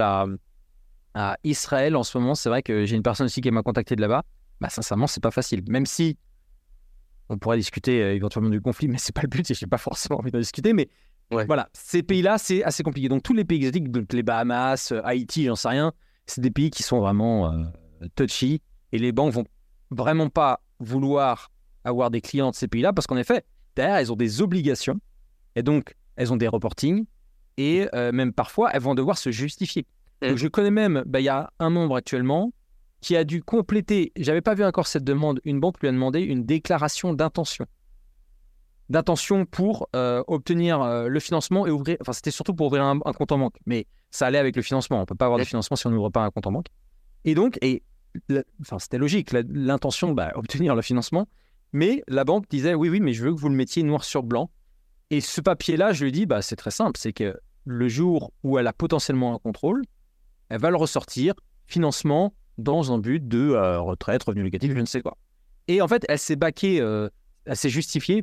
à Israël en ce moment. C'est vrai que j'ai une personne aussi qui m'a contacté de là-bas. Bah, sincèrement, c'est pas facile. Même si on pourrait discuter éventuellement du conflit, mais c'est pas le but. Je n'ai pas forcément envie d'en discuter. Mais voilà, ces pays-là, c'est assez compliqué. Donc tous les pays exotiques, donc les Bahamas, Haïti, j'en sais rien, c'est des pays qui sont vraiment touchy. Et les banques vont vraiment pas vouloir avoir des clients de ces pays-là parce qu'en effet, derrière, elles ont des obligations. Et donc, elles ont des reportings. Et même parfois, elles vont devoir se justifier. Donc, je connais même, il y a un membre actuellement qui a dû compléter, j'avais pas vu encore cette demande, une banque lui a demandé une déclaration d'intention. D'intention pour obtenir le financement et ouvrir, enfin c'était surtout pour ouvrir un compte en banque. Mais ça allait avec le financement, on ne peut pas avoir de financement si on n'ouvre pas un compte en banque. Et donc, c'était logique, l'intention, obtenir le financement. Mais la banque disait, oui, mais je veux que vous le mettiez noir sur blanc. Et ce papier-là, je lui dis, c'est très simple, c'est que le jour où elle a potentiellement un contrôle, elle va le ressortir, financement, dans un but de retraite, revenu locatif, je ne sais quoi. Et en fait, elle s'est justifiée,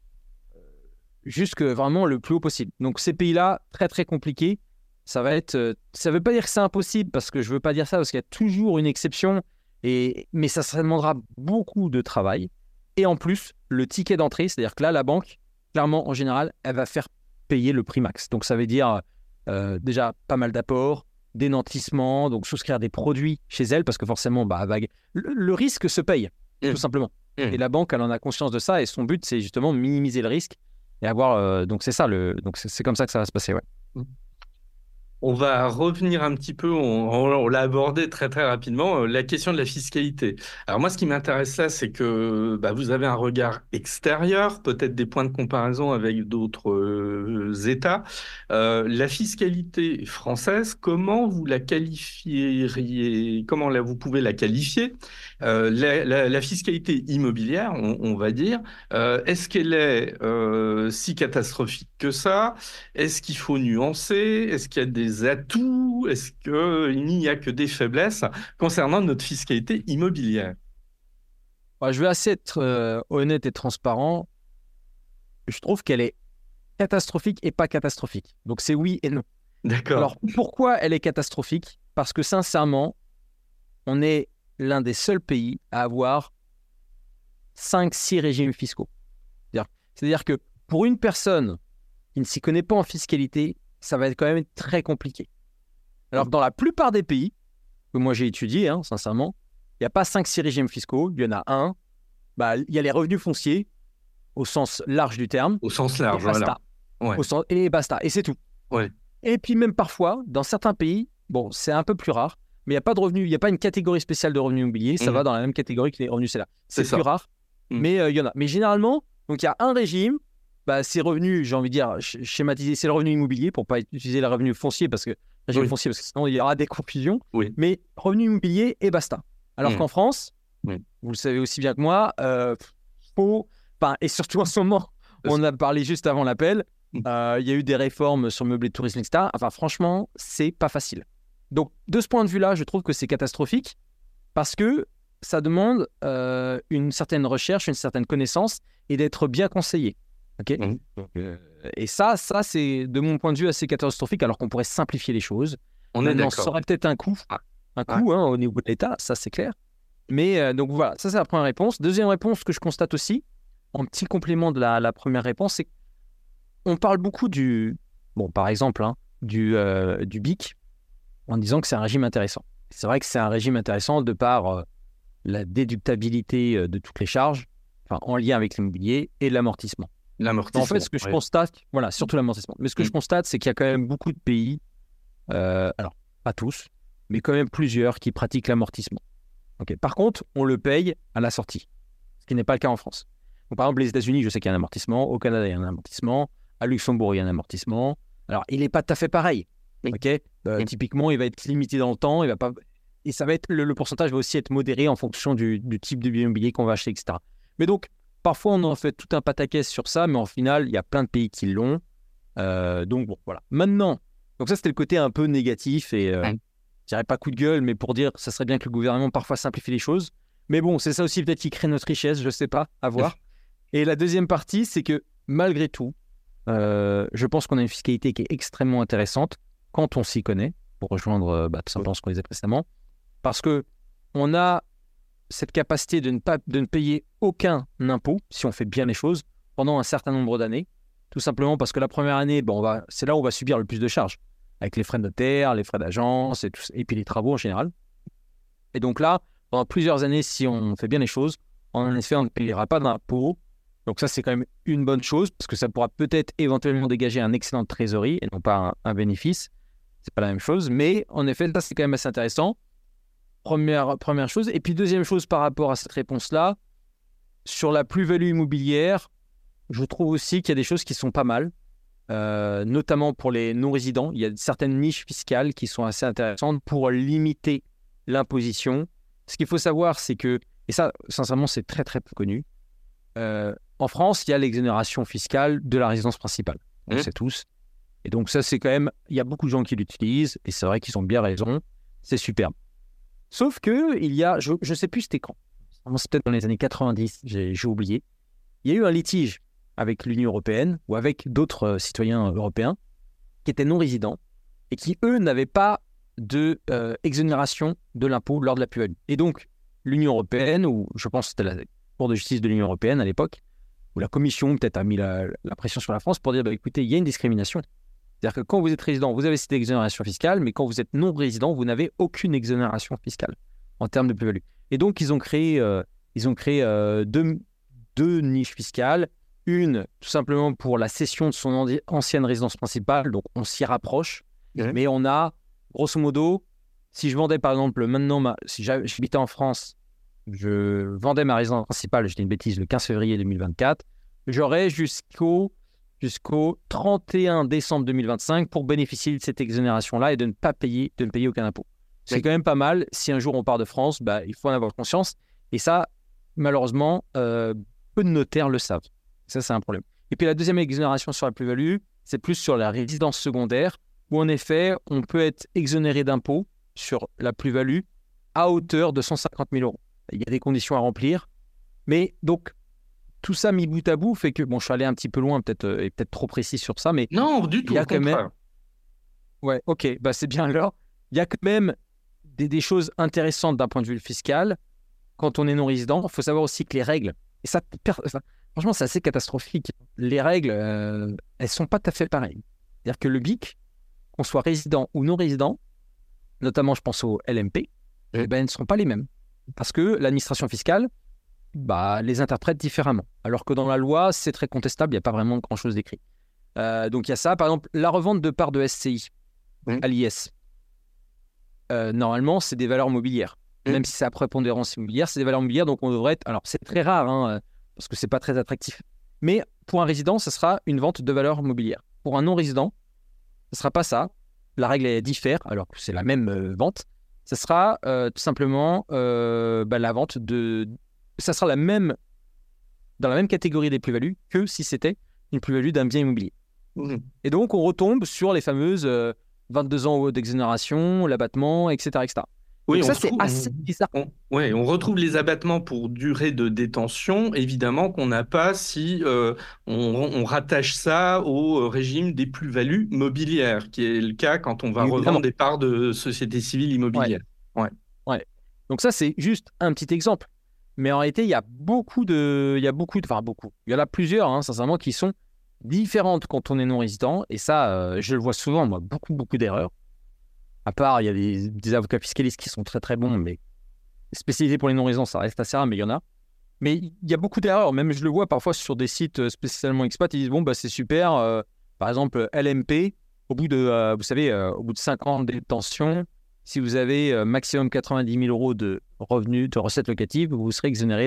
jusque vraiment le plus haut possible. Donc ces pays-là, très très compliqués, ça va être... ça ne veut pas dire que c'est impossible, parce que je ne veux pas dire ça, parce qu'il y a toujours une exception, mais ça demandera beaucoup de travail. Et en plus, le ticket d'entrée, c'est-à-dire que là, la banque, clairement, en général, elle va faire payer le prix max. Donc, ça veut dire déjà pas mal d'apports, des nantissements, donc souscrire des produits chez elle, parce que forcément, le risque se paye, tout simplement. Et la banque, elle en a conscience de ça, et son but, c'est justement minimiser le risque et avoir... donc, c'est ça, donc c'est comme ça que ça va se passer, ouais. On va revenir un petit peu, on l'a abordé très très rapidement, la question de la fiscalité. Alors moi, ce qui m'intéresse là, c'est que vous avez un regard extérieur, peut-être des points de comparaison avec d'autres États. La fiscalité française, comment vous la qualifieriez, vous pouvez la qualifier? La fiscalité immobilière, on va dire, est-ce qu'elle est si catastrophique que ça? Est-ce qu'il faut nuancer? Est-ce qu'il y a des atouts? Est-ce qu'il n'y a que des faiblesses concernant notre fiscalité immobilière? Je vais assez être honnête et transparent. Je trouve qu'elle est catastrophique et pas catastrophique. Donc c'est oui et non. D'accord. Alors pourquoi elle est catastrophique? Parce que sincèrement, on est l'un des seuls pays à avoir 5-6 régimes fiscaux. C'est-à-dire que pour une personne qui ne s'y connaît pas en fiscalité, ça va être quand même très compliqué. Alors, dans la plupart des pays que moi j'ai étudiés, sincèrement, il n'y a pas 5-6 régimes fiscaux, il y en a un. Il y a les revenus fonciers, au sens large du terme. Au sens large, voilà. Ouais. Et basta, et c'est tout. Ouais. Et puis même parfois, dans certains pays, c'est un peu plus rare, mais il n'y a pas de revenus, il n'y a pas une catégorie spéciale de revenus immobiliers, ça va dans la même catégorie que les revenus CELA. C'est plus rare, mais il y en a. Mais généralement, donc il y a un régime. Ces revenus, j'ai envie de dire, schématiser, c'est le revenu immobilier pour ne pas utiliser le revenu foncier parce que sinon il y aura des confusions. Oui. Mais revenu immobilier et basta. Alors qu'en France, vous le savez aussi bien que moi, et surtout en ce moment, on a parlé juste avant l'appel, il y a eu des réformes sur le meublé de tourisme, etc. Enfin, franchement, c'est pas facile. Donc, de ce point de vue-là, je trouve que c'est catastrophique parce que ça demande une certaine recherche, une certaine connaissance et d'être bien conseillé. Okay. Et ça, c'est de mon point de vue assez catastrophique, alors qu'on pourrait simplifier les choses. Maintenant, ça aurait peut-être un coût au niveau de l'État, ça c'est clair. Mais donc voilà, ça c'est la première réponse. Deuxième réponse que je constate aussi, en petit complément de la première réponse, c'est qu'on parle beaucoup par exemple, du BIC en disant que c'est un régime intéressant. C'est vrai que c'est un régime intéressant de par la déductibilité de toutes les charges, enfin, en lien avec l'immobilier et l'amortissement. L'amortissement. En fait, ce que je constate, voilà, surtout l'amortissement. Mais ce que je constate, c'est qu'il y a quand même beaucoup de pays, alors pas tous, mais quand même plusieurs qui pratiquent l'amortissement. Okay. Par contre, on le paye à la sortie, ce qui n'est pas le cas en France. Donc, par exemple, les États-Unis, je sais qu'il y a un amortissement. Au Canada, il y a un amortissement. À Luxembourg, il y a un amortissement. Alors, il n'est pas tout à fait pareil. Okay. Typiquement, il va être limité dans le temps. Il va pas... Et ça va être, le pourcentage va aussi être modéré en fonction du type de bien immobilier qu'on va acheter, etc. Mais donc, parfois, on en fait tout un pataquès sur ça, mais en final, il y a plein de pays qui l'ont. Donc, bon, voilà. Maintenant, donc ça, c'était le côté un peu négatif et je dirais pas coup de gueule, mais pour dire, ça serait bien que le gouvernement parfois simplifie les choses. Mais bon, c'est ça aussi peut-être qui crée notre richesse, je sais pas, à voir. Et la deuxième partie, c'est que malgré tout, je pense qu'on a une fiscalité qui est extrêmement intéressante quand on s'y connaît, pour rejoindre tout simplement ce qu'on disait précédemment, parce que on a cette capacité de ne payer aucun impôt si on fait bien les choses pendant un certain nombre d'années, tout simplement parce que la première année, c'est là où on va subir le plus de charges, avec les frais de notaire, les frais d'agence et puis les travaux en général. Et donc là, pendant plusieurs années, si on fait bien les choses, en effet, on ne payera pas d'impôts. Donc ça, c'est quand même une bonne chose, parce que ça pourra peut-être éventuellement dégager un excellent de trésorerie et non pas un bénéfice. C'est pas la même chose, mais en effet, ça, c'est quand même assez intéressant. Première chose. Et puis deuxième chose par rapport à cette réponse-là, sur la plus-value immobilière, je trouve aussi qu'il y a des choses qui sont pas mal, notamment pour les non-résidents. Il y a certaines niches fiscales qui sont assez intéressantes pour limiter l'imposition. Ce qu'il faut savoir, c'est que, et ça, sincèrement, c'est très très peu connu, en France, il y a l'exonération fiscale de la résidence principale. On le sait tous. Et donc ça, c'est quand même, il y a beaucoup de gens qui l'utilisent, et c'est vrai qu'ils ont bien raison, c'est superbe. Sauf que, il y a, je ne sais plus c'était quand, c'est peut-être dans les années 90, j'ai oublié, il y a eu un litige avec l'Union européenne ou avec d'autres citoyens européens qui étaient non-résidents et qui, eux, n'avaient pas de exonération de l'impôt lors de la plus-value. Et donc, l'Union européenne, ou je pense que c'était la Cour de justice de l'Union européenne à l'époque, où la Commission peut-être a mis la pression sur la France pour dire, écoutez, il y a une discrimination. C'est-à-dire que quand vous êtes résident, vous avez cette exonération fiscale, mais quand vous êtes non-résident, vous n'avez aucune exonération fiscale en termes de plus-value. Et donc, ils ont créé deux niches fiscales. Une, tout simplement pour la cession de son ancienne résidence principale, donc on s'y rapproche, mais on a, grosso modo, si je vendais par exemple, maintenant, si j'habitais en France, je vendais ma résidence principale, je dis une bêtise, le 15 février 2024, j'aurais jusqu'au 31 décembre 2025 pour bénéficier de cette exonération-là et de ne payer aucun impôt. C'est quand même pas mal. Si un jour on part de France, il faut en avoir conscience. Et ça, malheureusement, peu de notaires le savent. Ça, c'est un problème. Et puis la deuxième exonération sur la plus-value, c'est plus sur la résidence secondaire, où en effet, on peut être exonéré d'impôt sur la plus-value à hauteur de 150 000 euros. Il y a des conditions à remplir. Mais donc, tout ça mis bout à bout fait que, je suis allé un petit peu loin, peut-être trop précis sur ça, mais non, du tout, il y a quand même... Ouais, ok, c'est bien là. Il y a quand même des choses intéressantes d'un point de vue fiscal. Quand on est non-résident, il faut savoir aussi que les règles, et ça, franchement, c'est assez catastrophique. Les règles, elles ne sont pas tout à fait pareilles. C'est-à-dire que le BIC, qu'on soit résident ou non-résident, notamment je pense au LMP, ne seront pas les mêmes. Parce que l'administration fiscale, les interprète différemment. Alors que dans la loi, c'est très contestable, il n'y a pas vraiment grand-chose d'écrit. Donc il y a ça, par exemple, la revente de parts de SCI à l'IS. Normalement, c'est des valeurs mobilières. Même si c'est à prépondérance immobilière, c'est des valeurs mobilières, donc on devrait être... Alors, c'est très rare, parce que c'est pas très attractif. Mais pour un résident, ça sera une vente de valeurs mobilières. Pour un non-résident, ce sera pas ça. La règle, elle diffère, alors que c'est la même vente. Ça sera tout simplement la vente de... Ça sera dans la même catégorie des plus-values que si c'était une plus-value d'un bien immobilier. Et donc, on retombe sur les fameuses 22 ans d'exonération, l'abattement, etc., etc. Oui, donc ça, c'est assez bizarre. On retrouve les abattements pour durée de détention, évidemment, qu'on n'a pas si on rattache ça au régime des plus-values mobilières, qui est le cas quand on va revendre des parts de société civile immobilière. Ouais. Donc ça, c'est juste un petit exemple. Mais en réalité, il y a beaucoup de, il y a beaucoup de, enfin beaucoup. Il y en a plusieurs, hein, sincèrement, qui sont différentes quand on est non-résident. Et ça, je le vois souvent, moi, beaucoup d'erreurs. À part, il y a des avocats fiscalistes qui sont très très bons, mais spécialisés pour les non-résidents, ça reste assez rare, mais il y en a. Mais il y a beaucoup d'erreurs. Même je le vois parfois sur des sites spécialement expat, ils disent bon, bah, c'est super. Par exemple, LMP, au bout de, vous savez, au bout de 5 ans de détention, si vous avez maximum 90 000 euros de revenus, de recettes locatives, vous serez exonéré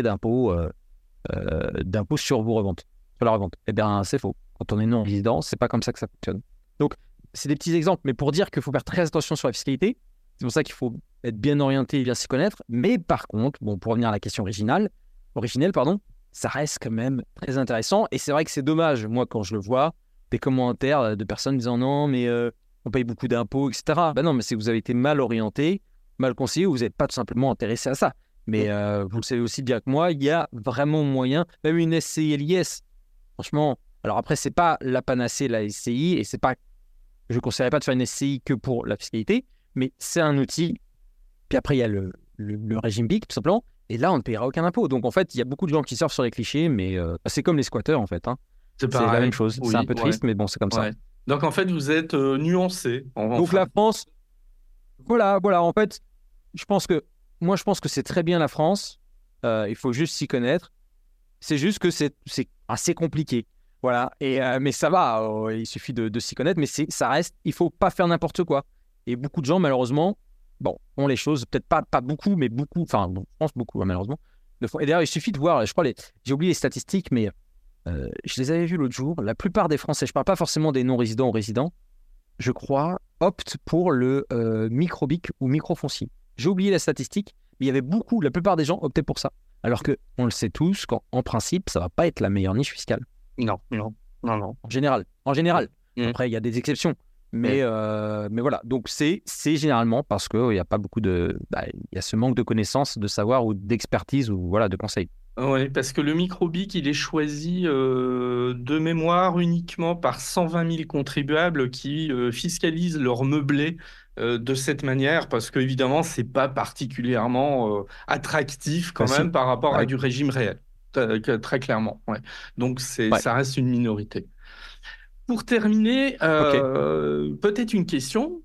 d'impôts sur vos reventes, sur la revente. Eh bien, c'est faux. Quand on est non-résident, c'est pas comme ça que ça fonctionne. Donc, c'est des petits exemples, mais pour dire qu'il faut faire très attention sur la fiscalité, c'est pour ça qu'il faut être bien orienté et bien s'y connaître. Mais par contre, bon, pour revenir à la question originelle, pardon, ça reste quand même très intéressant. Et c'est vrai que c'est dommage, moi, quand je le vois, des commentaires de personnes disant non, mais on paye beaucoup d'impôts, etc. Ben non, mais c'est que vous avez été mal orienté, mal conseillé, ou vous n'êtes pas tout simplement intéressé à ça. Mais vous le savez aussi bien que moi, il y a vraiment moyen, même une SCI et l'IS, franchement. Alors après, c'est pas la panacée, la SCI, et c'est pas, je ne conseillerais pas de faire une SCI que pour la fiscalité, mais c'est un outil. Puis après, il y a le régime BIC, tout simplement. Et là, on ne payera aucun impôt. Donc, en fait, il y a beaucoup de gens qui surfent sur les clichés, mais c'est comme les squatteurs, en fait. Hein. C'est C'est la même pareil. chose. Oui, C'est un peu ouais, triste, mais bon, c'est comme ça. ouais. Donc en fait, vous êtes nuancé. Donc, Enfin, la France, voilà. En fait, je pense que c'est très bien la France. Il faut juste s'y connaître. C'est juste que c'est assez compliqué. Voilà. Mais ça va. Il suffit de s'y connaître. Mais ça reste, il ne faut pas faire n'importe quoi. Et beaucoup de gens, malheureusement, bon, ont les choses, peut-être pas beaucoup, mais beaucoup, enfin, bon, je pense beaucoup, hein, malheureusement. Et d'ailleurs, il suffit de voir, je crois, j'ai oublié les statistiques, mais je les avais vues l'autre jour. La plupart des Français, je ne parle pas forcément des non-résidents ou résidents, je crois, optent pour le microbic ou microfoncier. J'ai oublié la statistique, mais il y avait la plupart des gens optaient pour ça. Alors que, on le sait tous, qu'en principe, ça ne va pas être la meilleure niche fiscale. non, non, non, non. En général. Mmh. Après, il y a des exceptions. Mais voilà, donc c'est généralement parce qu'il n'y a pas beaucoup de... il y a ce manque de connaissances, de savoir ou d'expertise ou voilà, de conseils. Oui, parce que le microbic, il est choisi de mémoire uniquement par 120 000 contribuables qui fiscalisent leur meublé de cette manière, parce qu'évidemment, ce n'est pas particulièrement attractif quand même Facile. par rapport à Ouais. du régime réel, très clairement. Ouais. Donc, Ouais. ça reste une minorité. Pour terminer, Ok. peut-être une question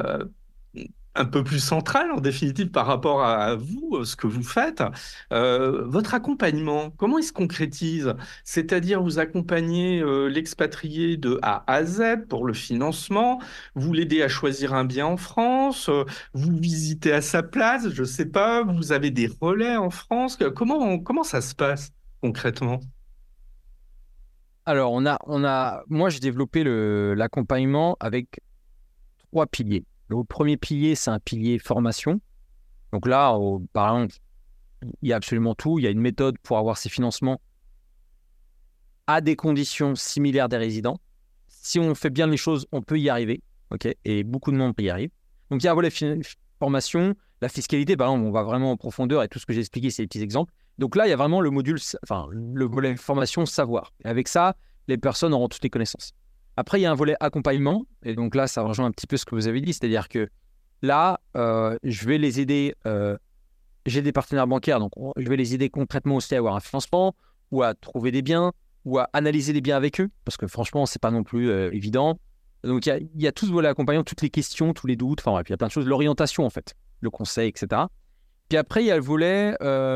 un peu plus centrale en définitive par rapport à vous, ce que vous faites. Votre accompagnement, comment il se concrétise? C'est-à-dire, vous accompagnez l'expatrié de A à Z pour le financement, vous l'aidez à choisir un bien en France, vous visitez à sa place, je ne sais pas, vous avez des relais en France. Comment ça se passe concrètement? Alors, moi, j'ai développé l'accompagnement avec 3 piliers. Le premier pilier, c'est un pilier formation. Donc là, par exemple, il y a absolument tout. Il y a une méthode pour avoir ces financements à des conditions similaires des résidents. Si on fait bien les choses, on peut y arriver. Okay, et beaucoup de monde y arrive. Donc, il y a un volet formation. La fiscalité, par exemple, on va vraiment en profondeur et tout ce que j'ai expliqué, c'est des petits exemples. Donc là, il y a vraiment le volet formation, savoir. Et avec ça, les personnes auront toutes les connaissances. Après, il y a un volet accompagnement. Et donc là, ça rejoint un petit peu ce que vous avez dit. C'est-à-dire que là, je vais les aider. J'ai des partenaires bancaires, donc je vais les aider concrètement aussi à avoir un financement ou à trouver des biens ou à analyser les biens avec eux. Parce que franchement, c'est pas non plus évident. Donc, il y a tout ce volet accompagnant, toutes les questions, tous les doutes. Enfin, bref, il y a plein de choses. L'orientation, en fait. Le conseil, etc. Puis après, il y a le volet,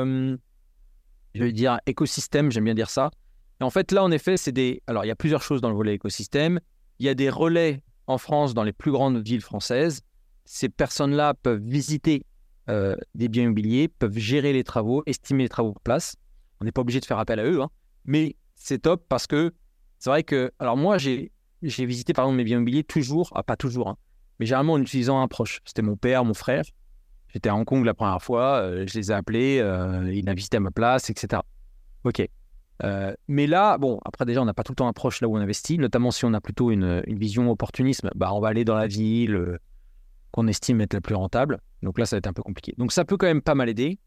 je vais dire écosystème, j'aime bien dire ça. Et en fait, là, en effet, alors, il y a plusieurs choses dans le volet écosystème. Il y a des relais en France, dans les plus grandes villes françaises. Ces personnes-là peuvent visiter des biens immobiliers, peuvent gérer les travaux, estimer les travaux sur place. On n'est pas obligé de faire appel à eux, hein. Mais c'est top parce que c'est vrai que... Alors moi, j'ai visité, par exemple, mes biens immobiliers toujours, pas toujours, hein, mais généralement en utilisant un proche. C'était mon père, mon frère. J'étais à Hong Kong la première fois, je les ai appelés, il a visité à ma place, etc. Ok. Mais là, bon, après déjà, on n'a pas tout le temps un proche là où on investit, notamment si on a plutôt une vision opportunisme, on va aller dans la ville qu'on estime être la plus rentable. Donc là, ça va être un peu compliqué. Donc ça peut quand même pas mal aider.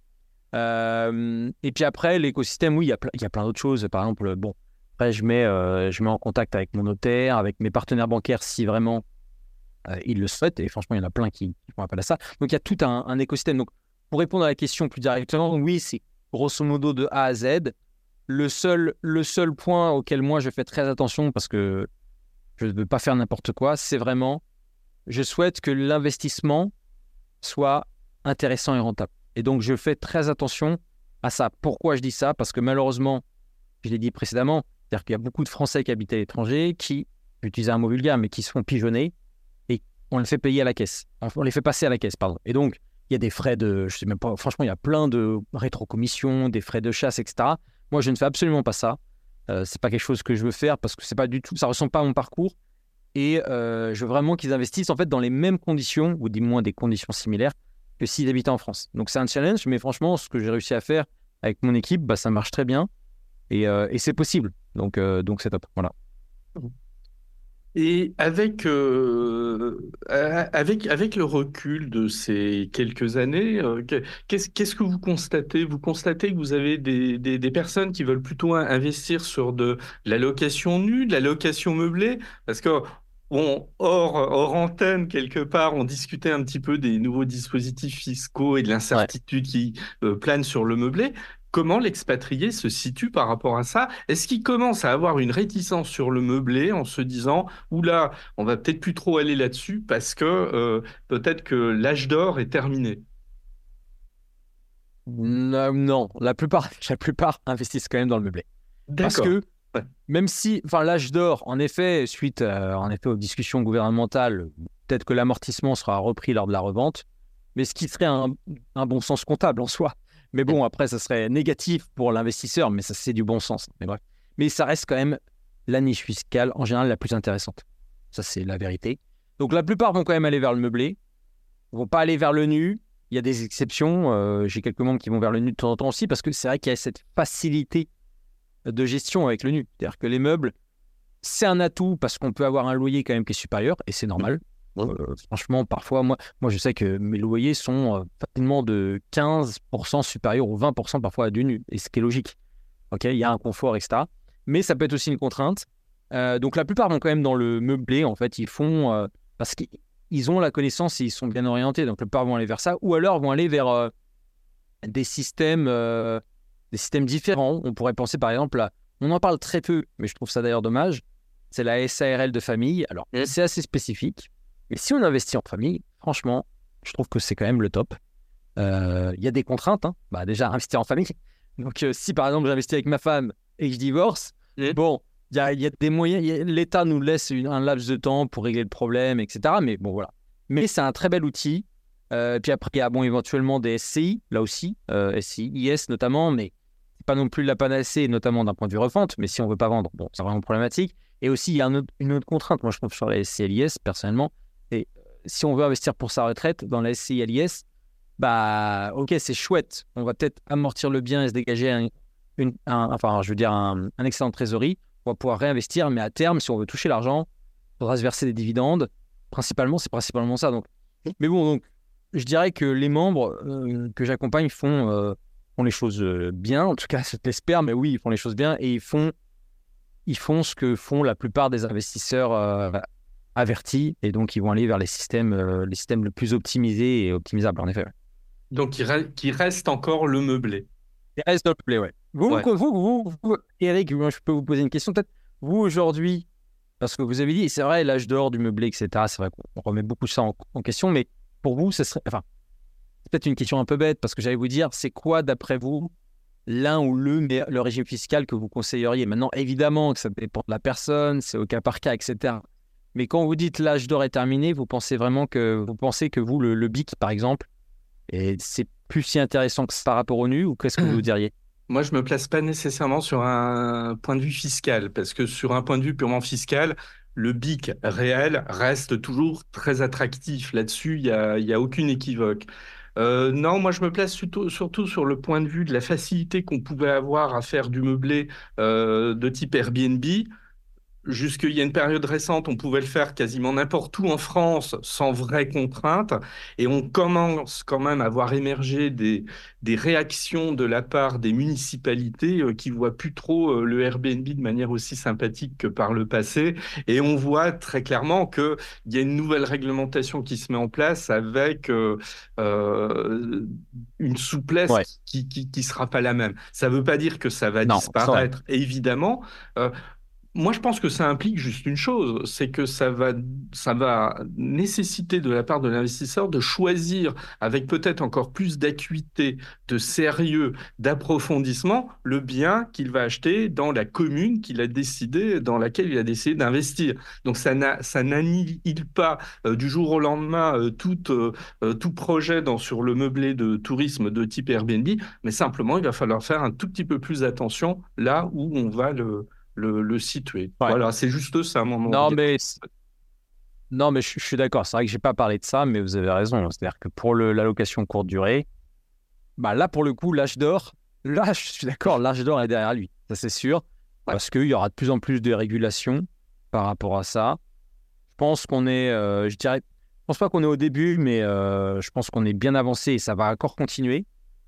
Et puis après, l'écosystème, oui, il y a plein d'autres choses. Par exemple, bon, après, je mets en contact avec mon notaire, avec mes partenaires bancaires si vraiment ils le souhaitent. Et franchement, il y en a plein qui font appel à ça. Donc il y a tout un écosystème. Donc pour répondre à la question plus directement, oui, c'est grosso modo de A à Z. Le seul point auquel moi je fais très attention parce que je ne veux pas faire n'importe quoi, c'est vraiment, je souhaite que l'investissement soit intéressant et rentable. Et donc, je fais très attention à ça. Pourquoi je dis ça? Parce que malheureusement, je l'ai dit précédemment, c'est-à-dire qu'il y a beaucoup de Français qui habitent à l'étranger qui, j'utilisais un mot vulgaire, mais qui se font pigeonner et on les fait payer à la caisse. On les fait passer à la caisse, pardon. Et donc, il y a des frais de, je sais même pas, franchement, il y a plein de rétrocommissions, des frais de chasse, etc. Moi, je ne fais absolument pas ça. C'est pas quelque chose que je veux faire parce que c'est pas du tout, ça ressemble pas à mon parcours. Et je veux vraiment qu'ils investissent en fait dans les mêmes conditions, ou du moins des conditions similaires, que s'ils habitaient en France. Donc c'est un challenge, mais franchement, ce que j'ai réussi à faire avec mon équipe, bah, ça marche très bien et c'est possible. Donc c'est top. Voilà. Et avec le recul de ces quelques années, qu'est-ce que vous constatez? Vous constatez que vous avez des personnes qui veulent plutôt investir sur de la location nue, de la location meublée? Parce que hors antenne, quelque part, on discutait un petit peu des nouveaux dispositifs fiscaux et de Ouais. l'incertitude qui plane sur le meublé. Comment l'expatrié se situe par rapport à ça? Est-ce qu'il commence à avoir une réticence sur le meublé en se disant oula, on va peut-être plus trop aller là-dessus parce que peut-être que l'âge d'or est terminé. Non, non, la plupart investissent quand même dans le meublé. Parce D'accord. que Ouais. même si, enfin, l'âge d'or, en effet, suite en effet aux discussions gouvernementales, peut-être que l'amortissement sera repris lors de la revente, mais ce qui serait un bon sens comptable en soi. Mais bon, après, ça serait négatif pour l'investisseur, mais ça, c'est du bon sens. Mais bref. Mais ça reste quand même la niche fiscale, en général, la plus intéressante. Ça, c'est la vérité. Donc, la plupart vont quand même aller vers le meublé, vont pas aller vers le nu. Il y a des exceptions. J'ai quelques membres qui vont vers le nu de temps en temps aussi, parce que c'est vrai qu'il y a cette facilité de gestion avec le nu. C'est-à-dire que les meubles, c'est un atout parce qu'on peut avoir un loyer quand même qui est supérieur, et c'est normal. Franchement, parfois, moi, je sais que mes loyers sont facilement de 15% supérieurs ou 20% parfois à du nu, et ce qui est logique. Ok, il y a un confort, etc. Mais ça peut être aussi une contrainte. Donc la plupart vont quand même dans le meublé, en fait, ils font parce qu'ils ont la connaissance et ils sont bien orientés. Donc la plupart vont aller vers ça, ou alors vont aller vers des systèmes, euh, des systèmes différents. On pourrait penser par exemple on en parle très peu, mais je trouve ça d'ailleurs dommage. C'est la SARL de famille. Alors c'est assez spécifique, mais si on investit en famille, franchement, je trouve que c'est quand même le top. Il y a des contraintes, hein. Bah, déjà, investir en famille. Donc, si par exemple j'investis avec ma femme et que je divorce, bon, il y a des moyens. L'État nous laisse un laps de temps pour régler le problème, etc. Mais bon, voilà. Mais c'est un très bel outil. Puis après, il y a bon, éventuellement des SCI, là aussi, SCI, IS notamment, mais c'est pas non plus la panacée, notamment d'un point de vue revente. Mais si on veut pas vendre, bon, c'est vraiment problématique. Et aussi, il y a une autre contrainte, moi je trouve, sur la SCI et l'IS, personnellement. Et si on veut investir pour sa retraite dans la SCI et l'IS, bah, ok, c'est chouette. On va peut-être amortir le bien et se dégager enfin, je veux dire, un excellent trésorerie. On va pouvoir réinvestir, mais à terme, si on veut toucher l'argent, il faudra se verser des dividendes. C'est principalement ça. Donc, mais bon, donc, je dirais que les membres que j'accompagne font les choses bien. En tout cas, je l'espère, mais oui, ils font les choses bien et ils font ce que font la plupart des investisseurs avertis. Et donc, ils vont aller vers les systèmes le plus optimisés et optimisables, en effet. Ouais. Donc il reste encore le meublé. Il reste dans le play, ouais. Ouais. Eric, moi, je peux vous poser une question peut-être. Vous, aujourd'hui, parce que vous avez dit, et c'est vrai, l'âge d'or du meublé, etc., c'est vrai qu'on remet beaucoup ça en question, mais pour vous, ce serait, enfin, c'est peut-être une question un peu bête, parce que j'allais vous dire, c'est quoi, d'après vous, l'un ou le régime fiscal que vous conseilleriez? Maintenant, évidemment que ça dépend de la personne, c'est au cas par cas, etc. Mais quand vous dites l'âge d'or est terminé, vous pensez que vous, le BIC, par exemple, et c'est plus si intéressant que ça par rapport au nu, ou qu'est-ce que vous diriez? Moi, je me place pas nécessairement sur un point de vue fiscal, parce que sur un point de vue purement fiscal, le BIC réel reste toujours très attractif. Là-dessus, il y a aucune équivoque. Non, moi, je me place surtout sur le point de vue de la facilité qu'on pouvait avoir à faire du meublé de type Airbnb. jusqu'il y a une période récente, on pouvait le faire quasiment n'importe où en France sans vraie contrainte. Et on commence quand même à voir émerger des réactions de la part des municipalités qui voient plus trop le Airbnb de manière aussi sympathique que par le passé. Et on voit très clairement qu'il y a une nouvelle réglementation qui se met en place avec euh, une Ouais, souplesse qui sera pas la même. Ça ne veut pas dire que ça va non, c'est vrai. disparaître, évidemment. Euh, Moi, je pense que ça implique juste une chose, c'est que ça va nécessiter de la part de l'investisseur de choisir avec peut-être encore plus d'acuité, de sérieux, d'approfondissement, le bien qu'il va acheter dans la commune qu'il a décidé, dans laquelle il a décidé d'investir. Donc, ça n'annihile pas du jour au lendemain tout projet sur le meublé de tourisme de type Airbnb, mais simplement, il va falloir faire un tout petit peu plus attention là où on va le situer. Ouais. Voilà, c'est juste ça mon Non, regard. mais, non, mais je suis d'accord. C'est vrai que j'ai pas parlé de ça, mais vous avez raison. C'est-à-dire que pour la location courte durée, bah là, pour le coup, l'âge d'or, là, je suis d'accord, l'âge d'or est derrière lui. Ça, c'est sûr. Ouais. Parce qu'il y aura de plus en plus de régulations par rapport à ça. Je pense qu'on est, je dirais, je pense pas qu'on est au début, mais je pense qu'on est bien avancé et ça va encore continuer.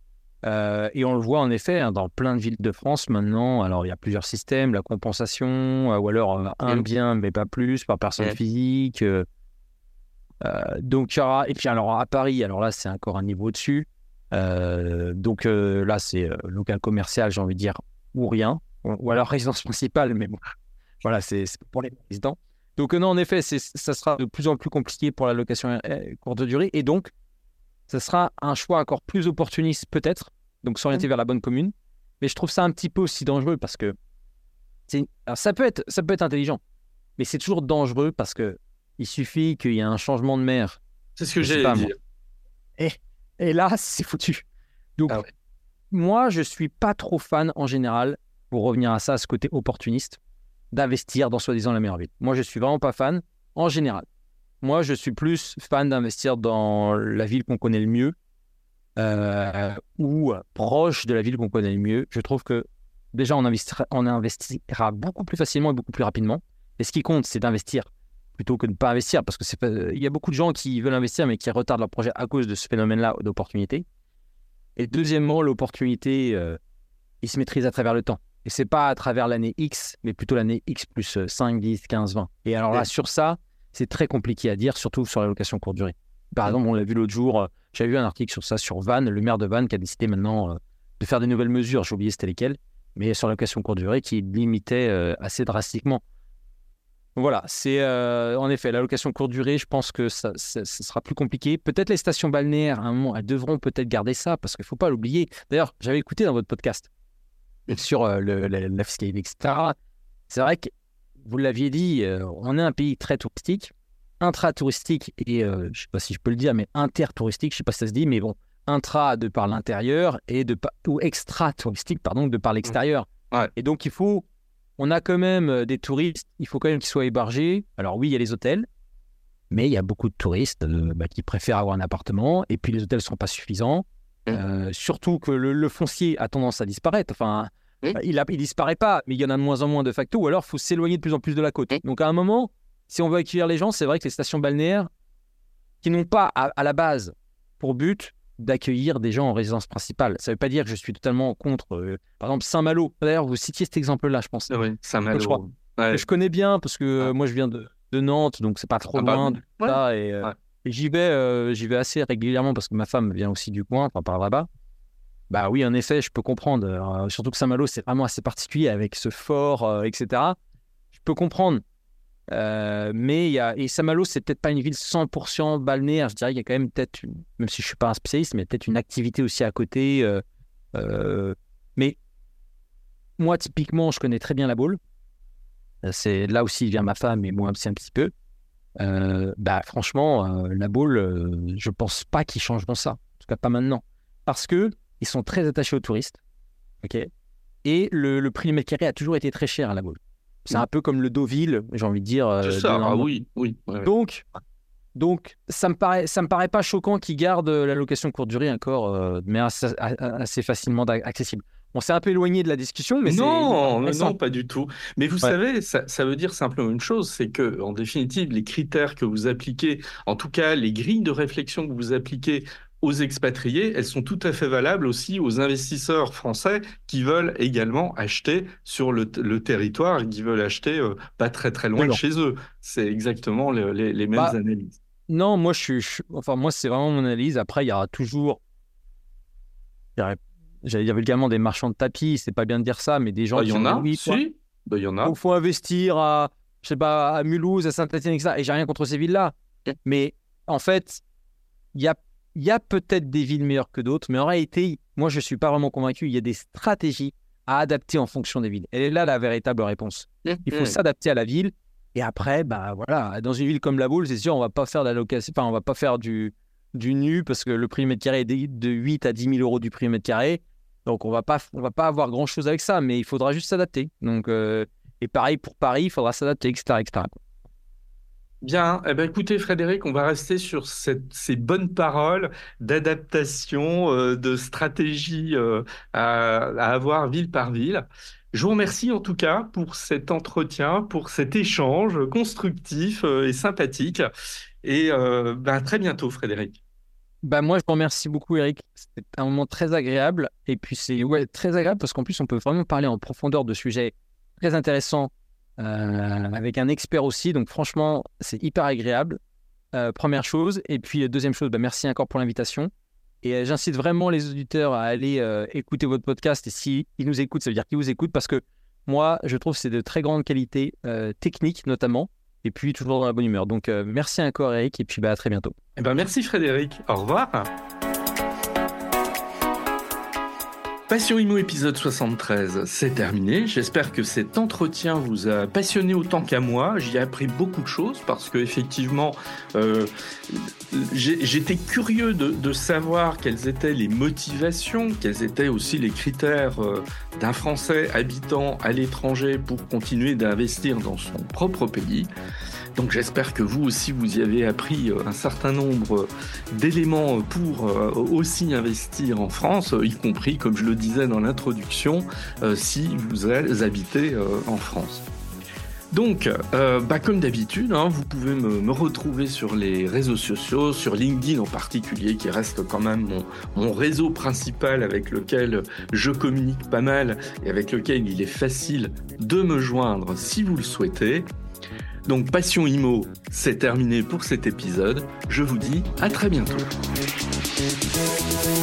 Et on le voit en effet dans plein de villes de France maintenant. Alors, il y a plusieurs systèmes, la compensation, ou alors un Mm. bien, mais pas plus, par personne Mm. physique. Donc, il y aura... Et puis, alors, à Paris, alors là, c'est encore un niveau au-dessus. Donc, là, c'est local commercial, j'ai envie de dire, ou rien. Ou alors résidence principale, mais bon, voilà, c'est pour les résidents. Donc, non, en effet, ça sera de plus en plus compliqué pour la location courte durée. Et donc, ça sera un choix encore plus opportuniste, peut-être, donc s'orienter vers la bonne commune. Mais je trouve ça un petit peu aussi dangereux parce que alors, ça peut être intelligent, mais c'est toujours dangereux parce que il suffit qu'il y ait un changement de maire, C'est ce que je sais j'allais pas moi, dire. et, et là, c'est foutu. Donc, Ah ouais. moi, je suis pas trop fan en général, pour revenir à ça, à ce côté opportuniste, d'investir dans soi-disant la meilleure ville. Moi, je suis vraiment pas fan en général. Moi, je suis plus fan d'investir dans la ville qu'on connaît le mieux ou proche de la ville qu'on connaît le mieux. Je trouve que déjà, on investira beaucoup plus facilement et beaucoup plus rapidement. Et ce qui compte, c'est d'investir plutôt que de ne pas investir parce que il y a beaucoup de gens qui veulent investir mais qui retardent leur projet à cause de ce phénomène-là d'opportunité. Et deuxièmement, l'opportunité, il se maîtrise à travers le temps. Et c'est pas à travers l'année X, mais plutôt l'année X plus 5, 10, 15, 20. Et alors là, Mm. sur ça, c'est très compliqué à dire, surtout sur la location courte durée. Par exemple, on l'a vu l'autre jour, j'avais vu un article sur ça, sur Vannes, le maire de Vannes qui a décidé maintenant de faire des nouvelles mesures, j'ai oublié c'était lesquelles, mais sur la location courte durée qui limitait assez drastiquement. Donc voilà, c'est en effet la location courte durée, je pense que ça sera plus compliqué. Peut-être les stations balnéaires, à un moment, elles devront peut-être garder ça, parce qu'il ne faut pas l'oublier. D'ailleurs, j'avais écouté dans votre podcast sur la fiscalité, etc. C'est vrai que vous l'aviez dit, on est un pays très touristique, intra-touristique et, je ne sais pas si je peux le dire, mais inter-touristique, je ne sais pas si ça se dit, mais bon, intra de par l'intérieur et ou extra-touristique, pardon, de par Mm. l'extérieur. Ouais. Et donc, on a quand même des touristes, il faut quand même qu'ils soient hébergés. Alors oui, il y a les hôtels, mais il y a beaucoup de touristes qui préfèrent avoir un appartement, et puis les hôtels ne sont pas suffisants. Mm. Surtout que le foncier a tendance à disparaître. Enfin, Mm. il disparaît pas, mais il y en a de moins en moins de facto, ou alors il faut s'éloigner de plus en plus de la côte. Mm. Donc à un moment, si on veut accueillir les gens, c'est vrai que les stations balnéaires, qui n'ont pas à la base pour but d'accueillir des gens en résidence principale. Ça ne veut pas dire que je suis totalement contre, par exemple, Saint-Malo. D'ailleurs, vous citiez cet exemple-là, je pense. Ah oui, Je crois Saint-Malo. que Ouais. je connais bien parce que Ah. moi, je viens de Nantes, donc c'est pas trop Ah bah loin oui. de Ouais. ça. Ouais. Et j'y vais assez régulièrement parce que ma femme vient aussi du coin, enfin, par là-bas. Bah oui, en effet, je peux comprendre. Surtout que Saint-Malo, c'est vraiment assez particulier avec ce fort, etc. Je peux comprendre. Mais et Saint-Malo, c'est peut-être pas une ville 100% balnéaire. Je dirais qu'il y a quand même peut-être, même si je suis pas un spécialiste, mais peut-être une activité aussi à côté. Mais moi, typiquement, je connais très bien la Baule. C'est là aussi vient ma femme et moi aussi un petit peu. Bah franchement, la Baule, je pense pas qu'ils changeront ça. En tout cas, pas maintenant, parce que ils sont très attachés aux touristes. Ok. Et le prix du mètre carré a toujours été très cher à la Baule. C'est un peu comme le Deauville, j'ai envie de dire. C'est ça. Ah oui, oui. Ouais, ouais. Donc, ça me paraît pas choquant qu'ils gardent la location courte durée encore, mais assez facilement accessible. On s'est un peu éloigné de la discussion, mais non, pas du tout. Mais vous Ouais. savez, ça veut dire simplement une chose, c'est que, en définitive, les critères que vous appliquez, en tout cas les grilles de réflexion que vous appliquez aux expatriés, elles sont tout à fait valables aussi aux investisseurs français qui veulent également acheter sur le territoire et qui veulent acheter pas très très loin de D'accord. chez eux. C'est exactement les mêmes Bah, analyses. non, moi, enfin, moi, c'est vraiment mon analyse. Après, il y aura toujours, il y aurait- j'allais dire vulgairement, des marchands de tapis. C'est pas bien de dire ça, mais des gens Il y qui en vont dire a, oui, si, il y en a. faut investir à, je sais pas, à Mulhouse, à Saint-Étienne, etc. Et j'ai rien contre ces villes-là. Mais en fait, il y a, il y a peut-être des villes meilleures que d'autres, mais en réalité, moi, je suis pas vraiment convaincu. Il y a des stratégies à adapter en fonction des villes. Elle est là la véritable réponse. Il faut s'adapter à la ville. Et après, bah voilà, dans une ville comme La Baule, c'est sûr, on va pas faire de la location, enfin, on va pas faire du nu parce que le prix du mètre carré est de 8 à 10 000 euros du prix du mètre carré. Donc, on va pas avoir grand-chose avec ça, mais il faudra juste s'adapter. Donc, et pareil pour Paris, il faudra s'adapter, etc., etc. Bien, eh ben, écoutez Frédéric, on va rester sur ces bonnes paroles d'adaptation, de stratégie à avoir ville par ville. Je vous remercie en tout cas pour cet entretien, pour cet échange constructif et sympathique. Et ben, à très bientôt Frédéric. Bah moi, je vous remercie beaucoup, Eric. C'était un moment très agréable. Et puis, c'est très agréable parce qu'en plus, on peut vraiment parler en profondeur de sujets très intéressants avec un expert aussi. Donc, franchement, c'est hyper agréable. Première chose. Et puis, deuxième chose, bah, merci encore pour l'invitation. Et j'incite vraiment les auditeurs à aller écouter votre podcast. Et s'ils nous écoutent, ça veut dire qu'ils vous écoutent parce que moi, je trouve que c'est de très grande qualité, technique notamment. Et puis, toujours dans la bonne humeur. Donc, merci encore, Eric. Et puis, bah, à très bientôt. Eh ben, merci Frédéric. Au revoir. Passion Immo épisode 73, c'est terminé. J'espère que cet entretien vous a passionné autant qu'à moi. J'y ai appris beaucoup de choses parce que effectivement, j'étais curieux de savoir quelles étaient les motivations, quels étaient aussi les critères d'un Français habitant à l'étranger pour continuer d'investir dans son propre pays. Donc j'espère que vous aussi vous y avez appris un certain nombre d'éléments pour aussi investir en France, y compris, comme je le disais dans l'introduction, si vous habitez en France. Donc, comme d'habitude, vous pouvez me retrouver sur les réseaux sociaux, sur LinkedIn en particulier, qui reste quand même mon réseau principal avec lequel je communique pas mal et avec lequel il est facile de me joindre si vous le souhaitez. Donc Passion Immo, c'est terminé pour cet épisode. Je vous dis à très bientôt.